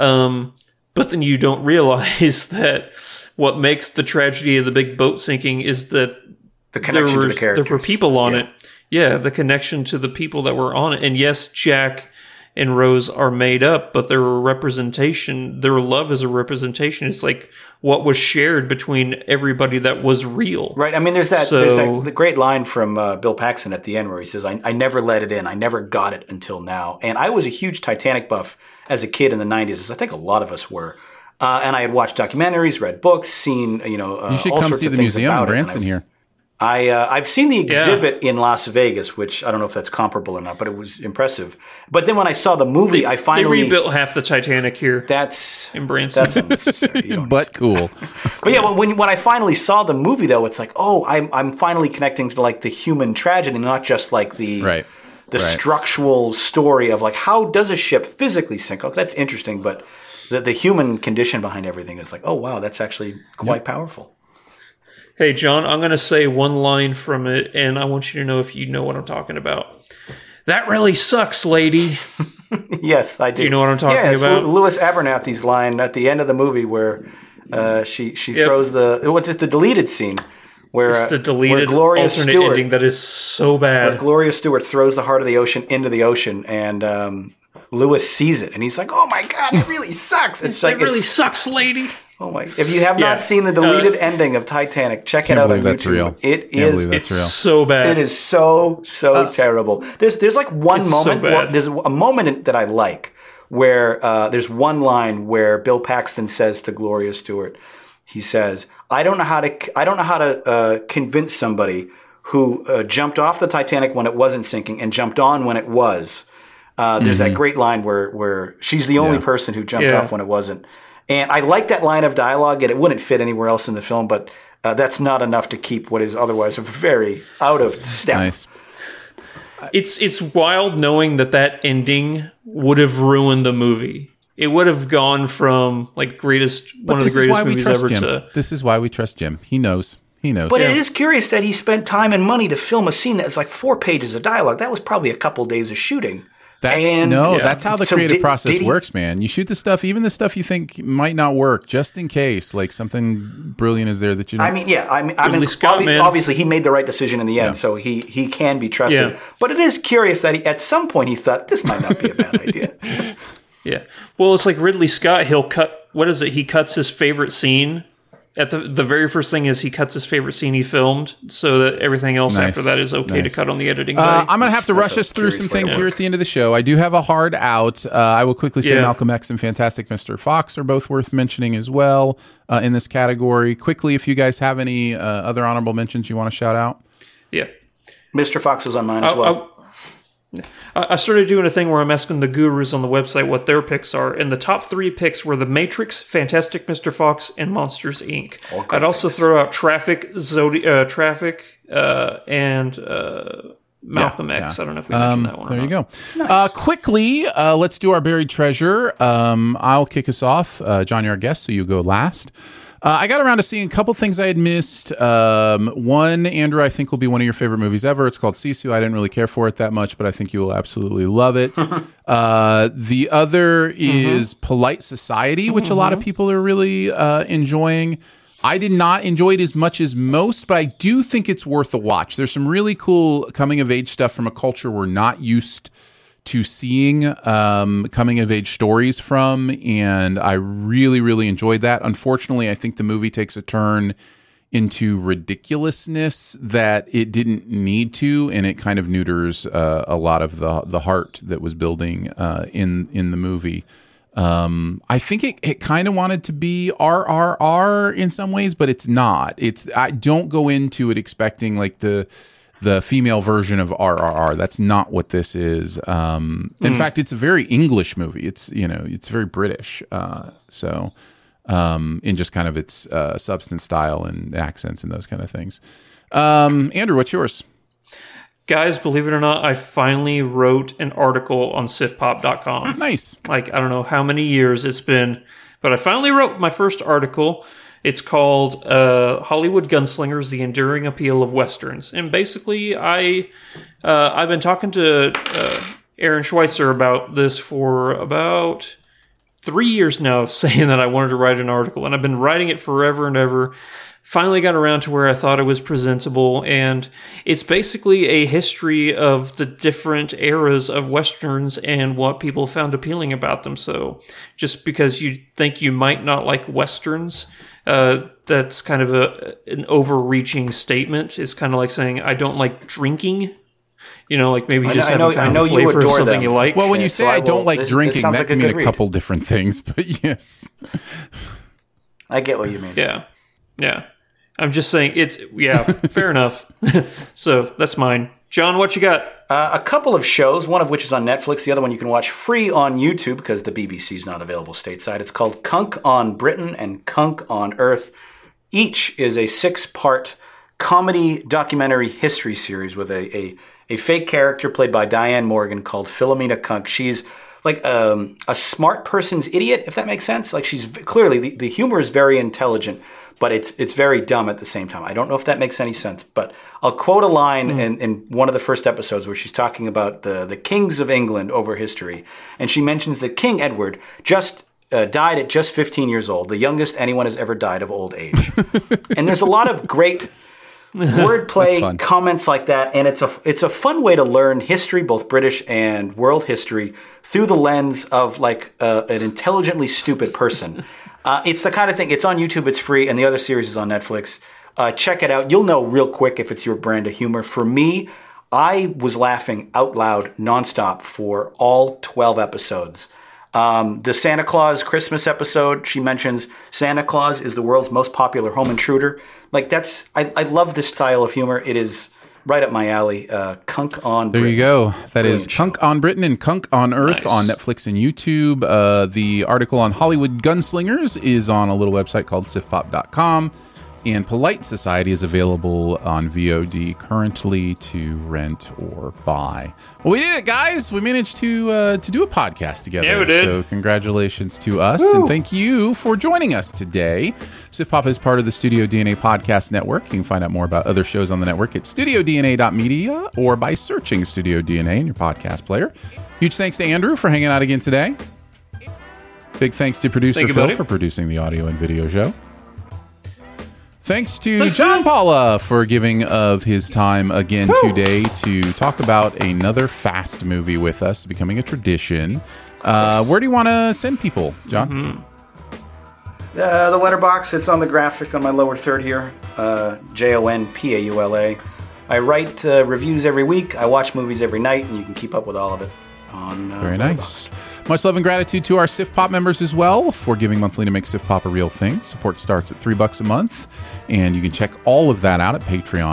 But then you don't realize that what makes the tragedy of the big boat sinking is that the connection to the characters. There were people on it. Yeah, the connection to the people that were on it. And yes, Jack and Rose are made up, but their representation, their love is a representation. It's like what was shared between everybody that was real. Right. I mean, there's the great line from Bill Paxton at the end where he says, I never let it in. I never got it until now. And I was a huge Titanic buff as a kid in the 90s, as I think a lot of us were. And I had watched documentaries, read books, seen, you should all come sorts see of the things museum about in Branson here. I've seen the exhibit in Las Vegas, which I don't know if that's comparable or not, but it was impressive. But then when I saw the movie, I finally... They rebuilt half the Titanic here. That's... in Branson. That's unnecessary. But cool. But yeah, when I finally saw the movie, though, it's like, oh, I'm finally connecting to like the human tragedy, not just like the structural story of like, how does a ship physically sink? Oh, that's interesting, but the human condition behind everything is like, oh, wow, that's actually quite powerful. Hey, John, I'm going to say one line from it, and I want you to know if you know what I'm talking about. That really sucks, lady. Yes, I do. Do you know what I'm talking about? Yeah, it's Louis Abernathy's line at the end of the movie where she throws the deleted scene. Where, it's the deleted Gloria alternate Stewart, ending that is so bad. Where Gloria Stewart throws the heart of the ocean into the ocean, and Louis sees it, and he's like, "Oh my god, it really sucks!" It's like, it really sucks, lady. Oh my! If you have not seen the deleted ending of Titanic, check it out on YouTube. That's real. It's so bad. It is so terrible. There's like one moment. There's a moment that I like where there's one line where Bill Paxton says to Gloria Stewart, he says, "I don't know how to convince somebody who jumped off the Titanic when it wasn't sinking and jumped on when it was." There's that great line where she's the only person who jumped off when it wasn't. And I like that line of dialogue, and it wouldn't fit anywhere else in the film, but that's not enough to keep what is otherwise a very out of step. Nice. It's wild knowing that ending would have ruined the movie. It would have gone from like one of the greatest movies ever to... This is why we trust Jim. He knows. But it is curious that he spent time and money to film a scene that's like 4 pages of dialogue. That was probably a couple days of shooting. That's how the creative process works, man. You shoot the stuff, even the stuff you think might not work, just in case, like something brilliant is there that you know. I mean, obviously he made the right decision in the end, so he can be trusted. Yeah. But it is curious that at some point he thought this might not be a bad idea. Yeah. Well, it's like Ridley Scott. He'll cut. What is it? He cuts his favorite scene. At the very first thing is he cuts his favorite scene he filmed, so that everything else after that is okay to cut on the editing day. I'm going to have to rush us through some things here at the end of the show. I do have a hard out. I will quickly say Malcolm X and Fantastic Mr. Fox are both worth mentioning as well in this category. Quickly, if you guys have any other honorable mentions you want to shout out. Yeah. Mr. Fox was on mine as well. I started doing a thing where I'm asking the gurus on the website what their picks are, and the top 3 picks were The Matrix, Fantastic Mr. Fox, and Monsters, Inc. I'd also throw out Traffic, and Malcolm X. I don't know if we mentioned that one or not. There you go. Nice. Quickly, let's do our buried treasure. I'll kick us off. John, you're our guest, so you go last. I got around to seeing a couple things I had missed. One, Andrew, I think will be one of your favorite movies ever. It's called Sisu. I didn't really care for it that much, but I think you will absolutely love it. The other is Polite Society, which a lot of people are really enjoying. I did not enjoy it as much as most, but I do think it's worth a watch. There's some really cool coming-of-age stuff from a culture we're not used to seeing coming-of-age stories from, and I really, really enjoyed that. Unfortunately, I think the movie takes a turn into ridiculousness that it didn't need to, and it kind of neuters a lot of the heart that was building in the movie. I think it kind of wanted to be RRR in some ways, but it's not. I don't go into it expecting like the female version of RRR. That's not what this is. In fact, it's a very English movie. It's very British. In just kind of its substance, style, and accents and those kind of things. Andrew, what's yours? Guys, believe it or not, I finally wrote an article on sifpop.com. Nice. Like, I don't know how many years it's been, but I finally wrote my first article. It's called Hollywood Gunslingers, The Enduring Appeal of Westerns. And basically, I've been talking to Aaron Schweitzer about this for about 3 years now, saying that I wanted to write an article. And I've been writing it forever and ever. Finally got around to where I thought it was presentable, and it's basically a history of the different eras of Westerns and what people found appealing about them. So just because you think you might not like Westerns, that's kind of an overreaching statement. It's kind of like saying, I don't like drinking. You know, like maybe you just haven't found the flavor of something you like. Well, when you say I don't like drinking, that can mean a couple different things, but yes. I get what you mean. Yeah. I'm just saying fair enough. So that's mine. John, what you got? A couple of shows, one of which is on Netflix. The other one you can watch free on YouTube because the BBC is not available stateside. It's called Kunk on Britain and Kunk on Earth. Each is a 6-part comedy documentary history series with a fake character played by Diane Morgan called Philomena Kunk. She's like a smart person's idiot, if that makes sense. Like she's clearly, the humor is very intelligent, but it's very dumb at the same time. I don't know if that makes any sense, but I'll quote a line in one of the first episodes where she's talking about the kings of England over history. And she mentions that King Edward just died at just 15 years old, the youngest anyone has ever died of old age. And there's a lot of great wordplay comments like that, and it's a fun way to learn history, both British and world history, through the lens of like an intelligently stupid person. It's the kind of thing. It's on YouTube. It's free, and the other series is on Netflix. Check it out. You'll know real quick if it's your brand of humor. For me, I was laughing out loud nonstop for all 12 episodes. The Santa Claus Christmas episode, she mentions Santa Claus is the world's most popular home intruder. Like I love this style of humor. It is right up my alley. Kunk on Britain. There you go. That is Kunk on Britain and Kunk on Earth on Netflix and YouTube. The article on Hollywood Gunslingers is on a little website called sifpop.com. And Polite Society is available on VOD currently to rent or buy. Well, we did it, guys. We managed to do a podcast together. Yeah, we did. So congratulations to us. Woo. And thank you for joining us today. Sif Pop is part of the Studio DNA Podcast Network. You can find out more about other shows on the network at studiodna.media or by searching Studio DNA in your podcast player. Huge thanks to Andrew for hanging out again today. Big thanks to producer Phil for producing the audio and video show. Thanks to John Paula for giving of his time again today to talk about another Fast movie with us, becoming a tradition. Where do you want to send people, John? The letterbox, it's on the graphic on my lower third here, JONPAULA. I write reviews every week. I watch movies every night, and you can keep up with all of it on Very Letterboxd. nice. Much love and gratitude to our Sif Pop members as well for giving monthly to make Sif Pop a real thing. Support starts at $3 a month, and you can check all of that out at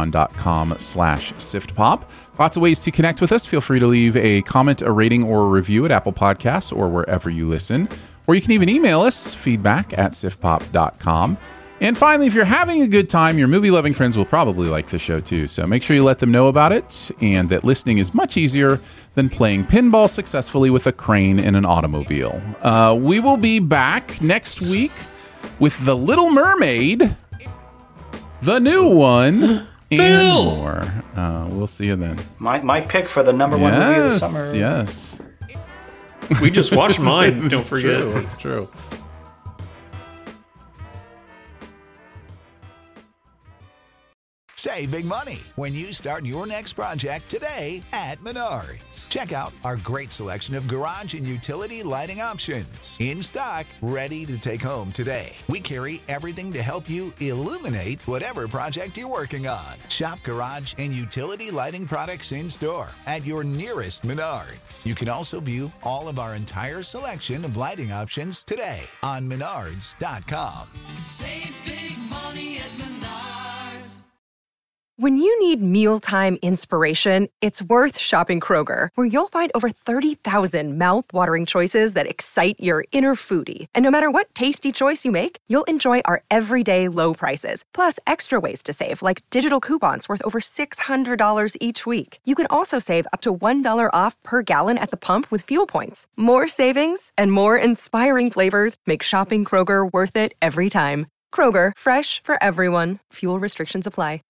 patreon.com/siftpop. Lots of ways to connect with us. Feel free to leave a comment, a rating, or a review at Apple Podcasts or wherever you listen. Or you can even email us, feedback@siftpop.com. And finally, if you're having a good time, your movie-loving friends will probably like the show too. So make sure you let them know about it and that listening is much easier than playing pinball successfully with a crane in an automobile. We will be back next week with The Little Mermaid, the new one, and more. We'll see you then. My pick for the number one movie of the summer. Yes. We just watched mine. Don't forget. It's true. Save big money when you start your next project today at Menards. Check out our great selection of garage and utility lighting options. In stock, ready to take home today. We carry everything to help you illuminate whatever project you're working on. Shop garage and utility lighting products in store at your nearest Menards. You can also view all of our entire selection of lighting options today on Menards.com. Save big money at Menards. When you need mealtime inspiration, it's worth shopping Kroger, where you'll find over 30,000 mouth-watering choices that excite your inner foodie. And no matter what tasty choice you make, you'll enjoy our everyday low prices, plus extra ways to save, like digital coupons worth over $600 each week. You can also save up to $1 off per gallon at the pump with fuel points. More savings and more inspiring flavors make shopping Kroger worth it every time. Kroger, fresh for everyone. Fuel restrictions apply.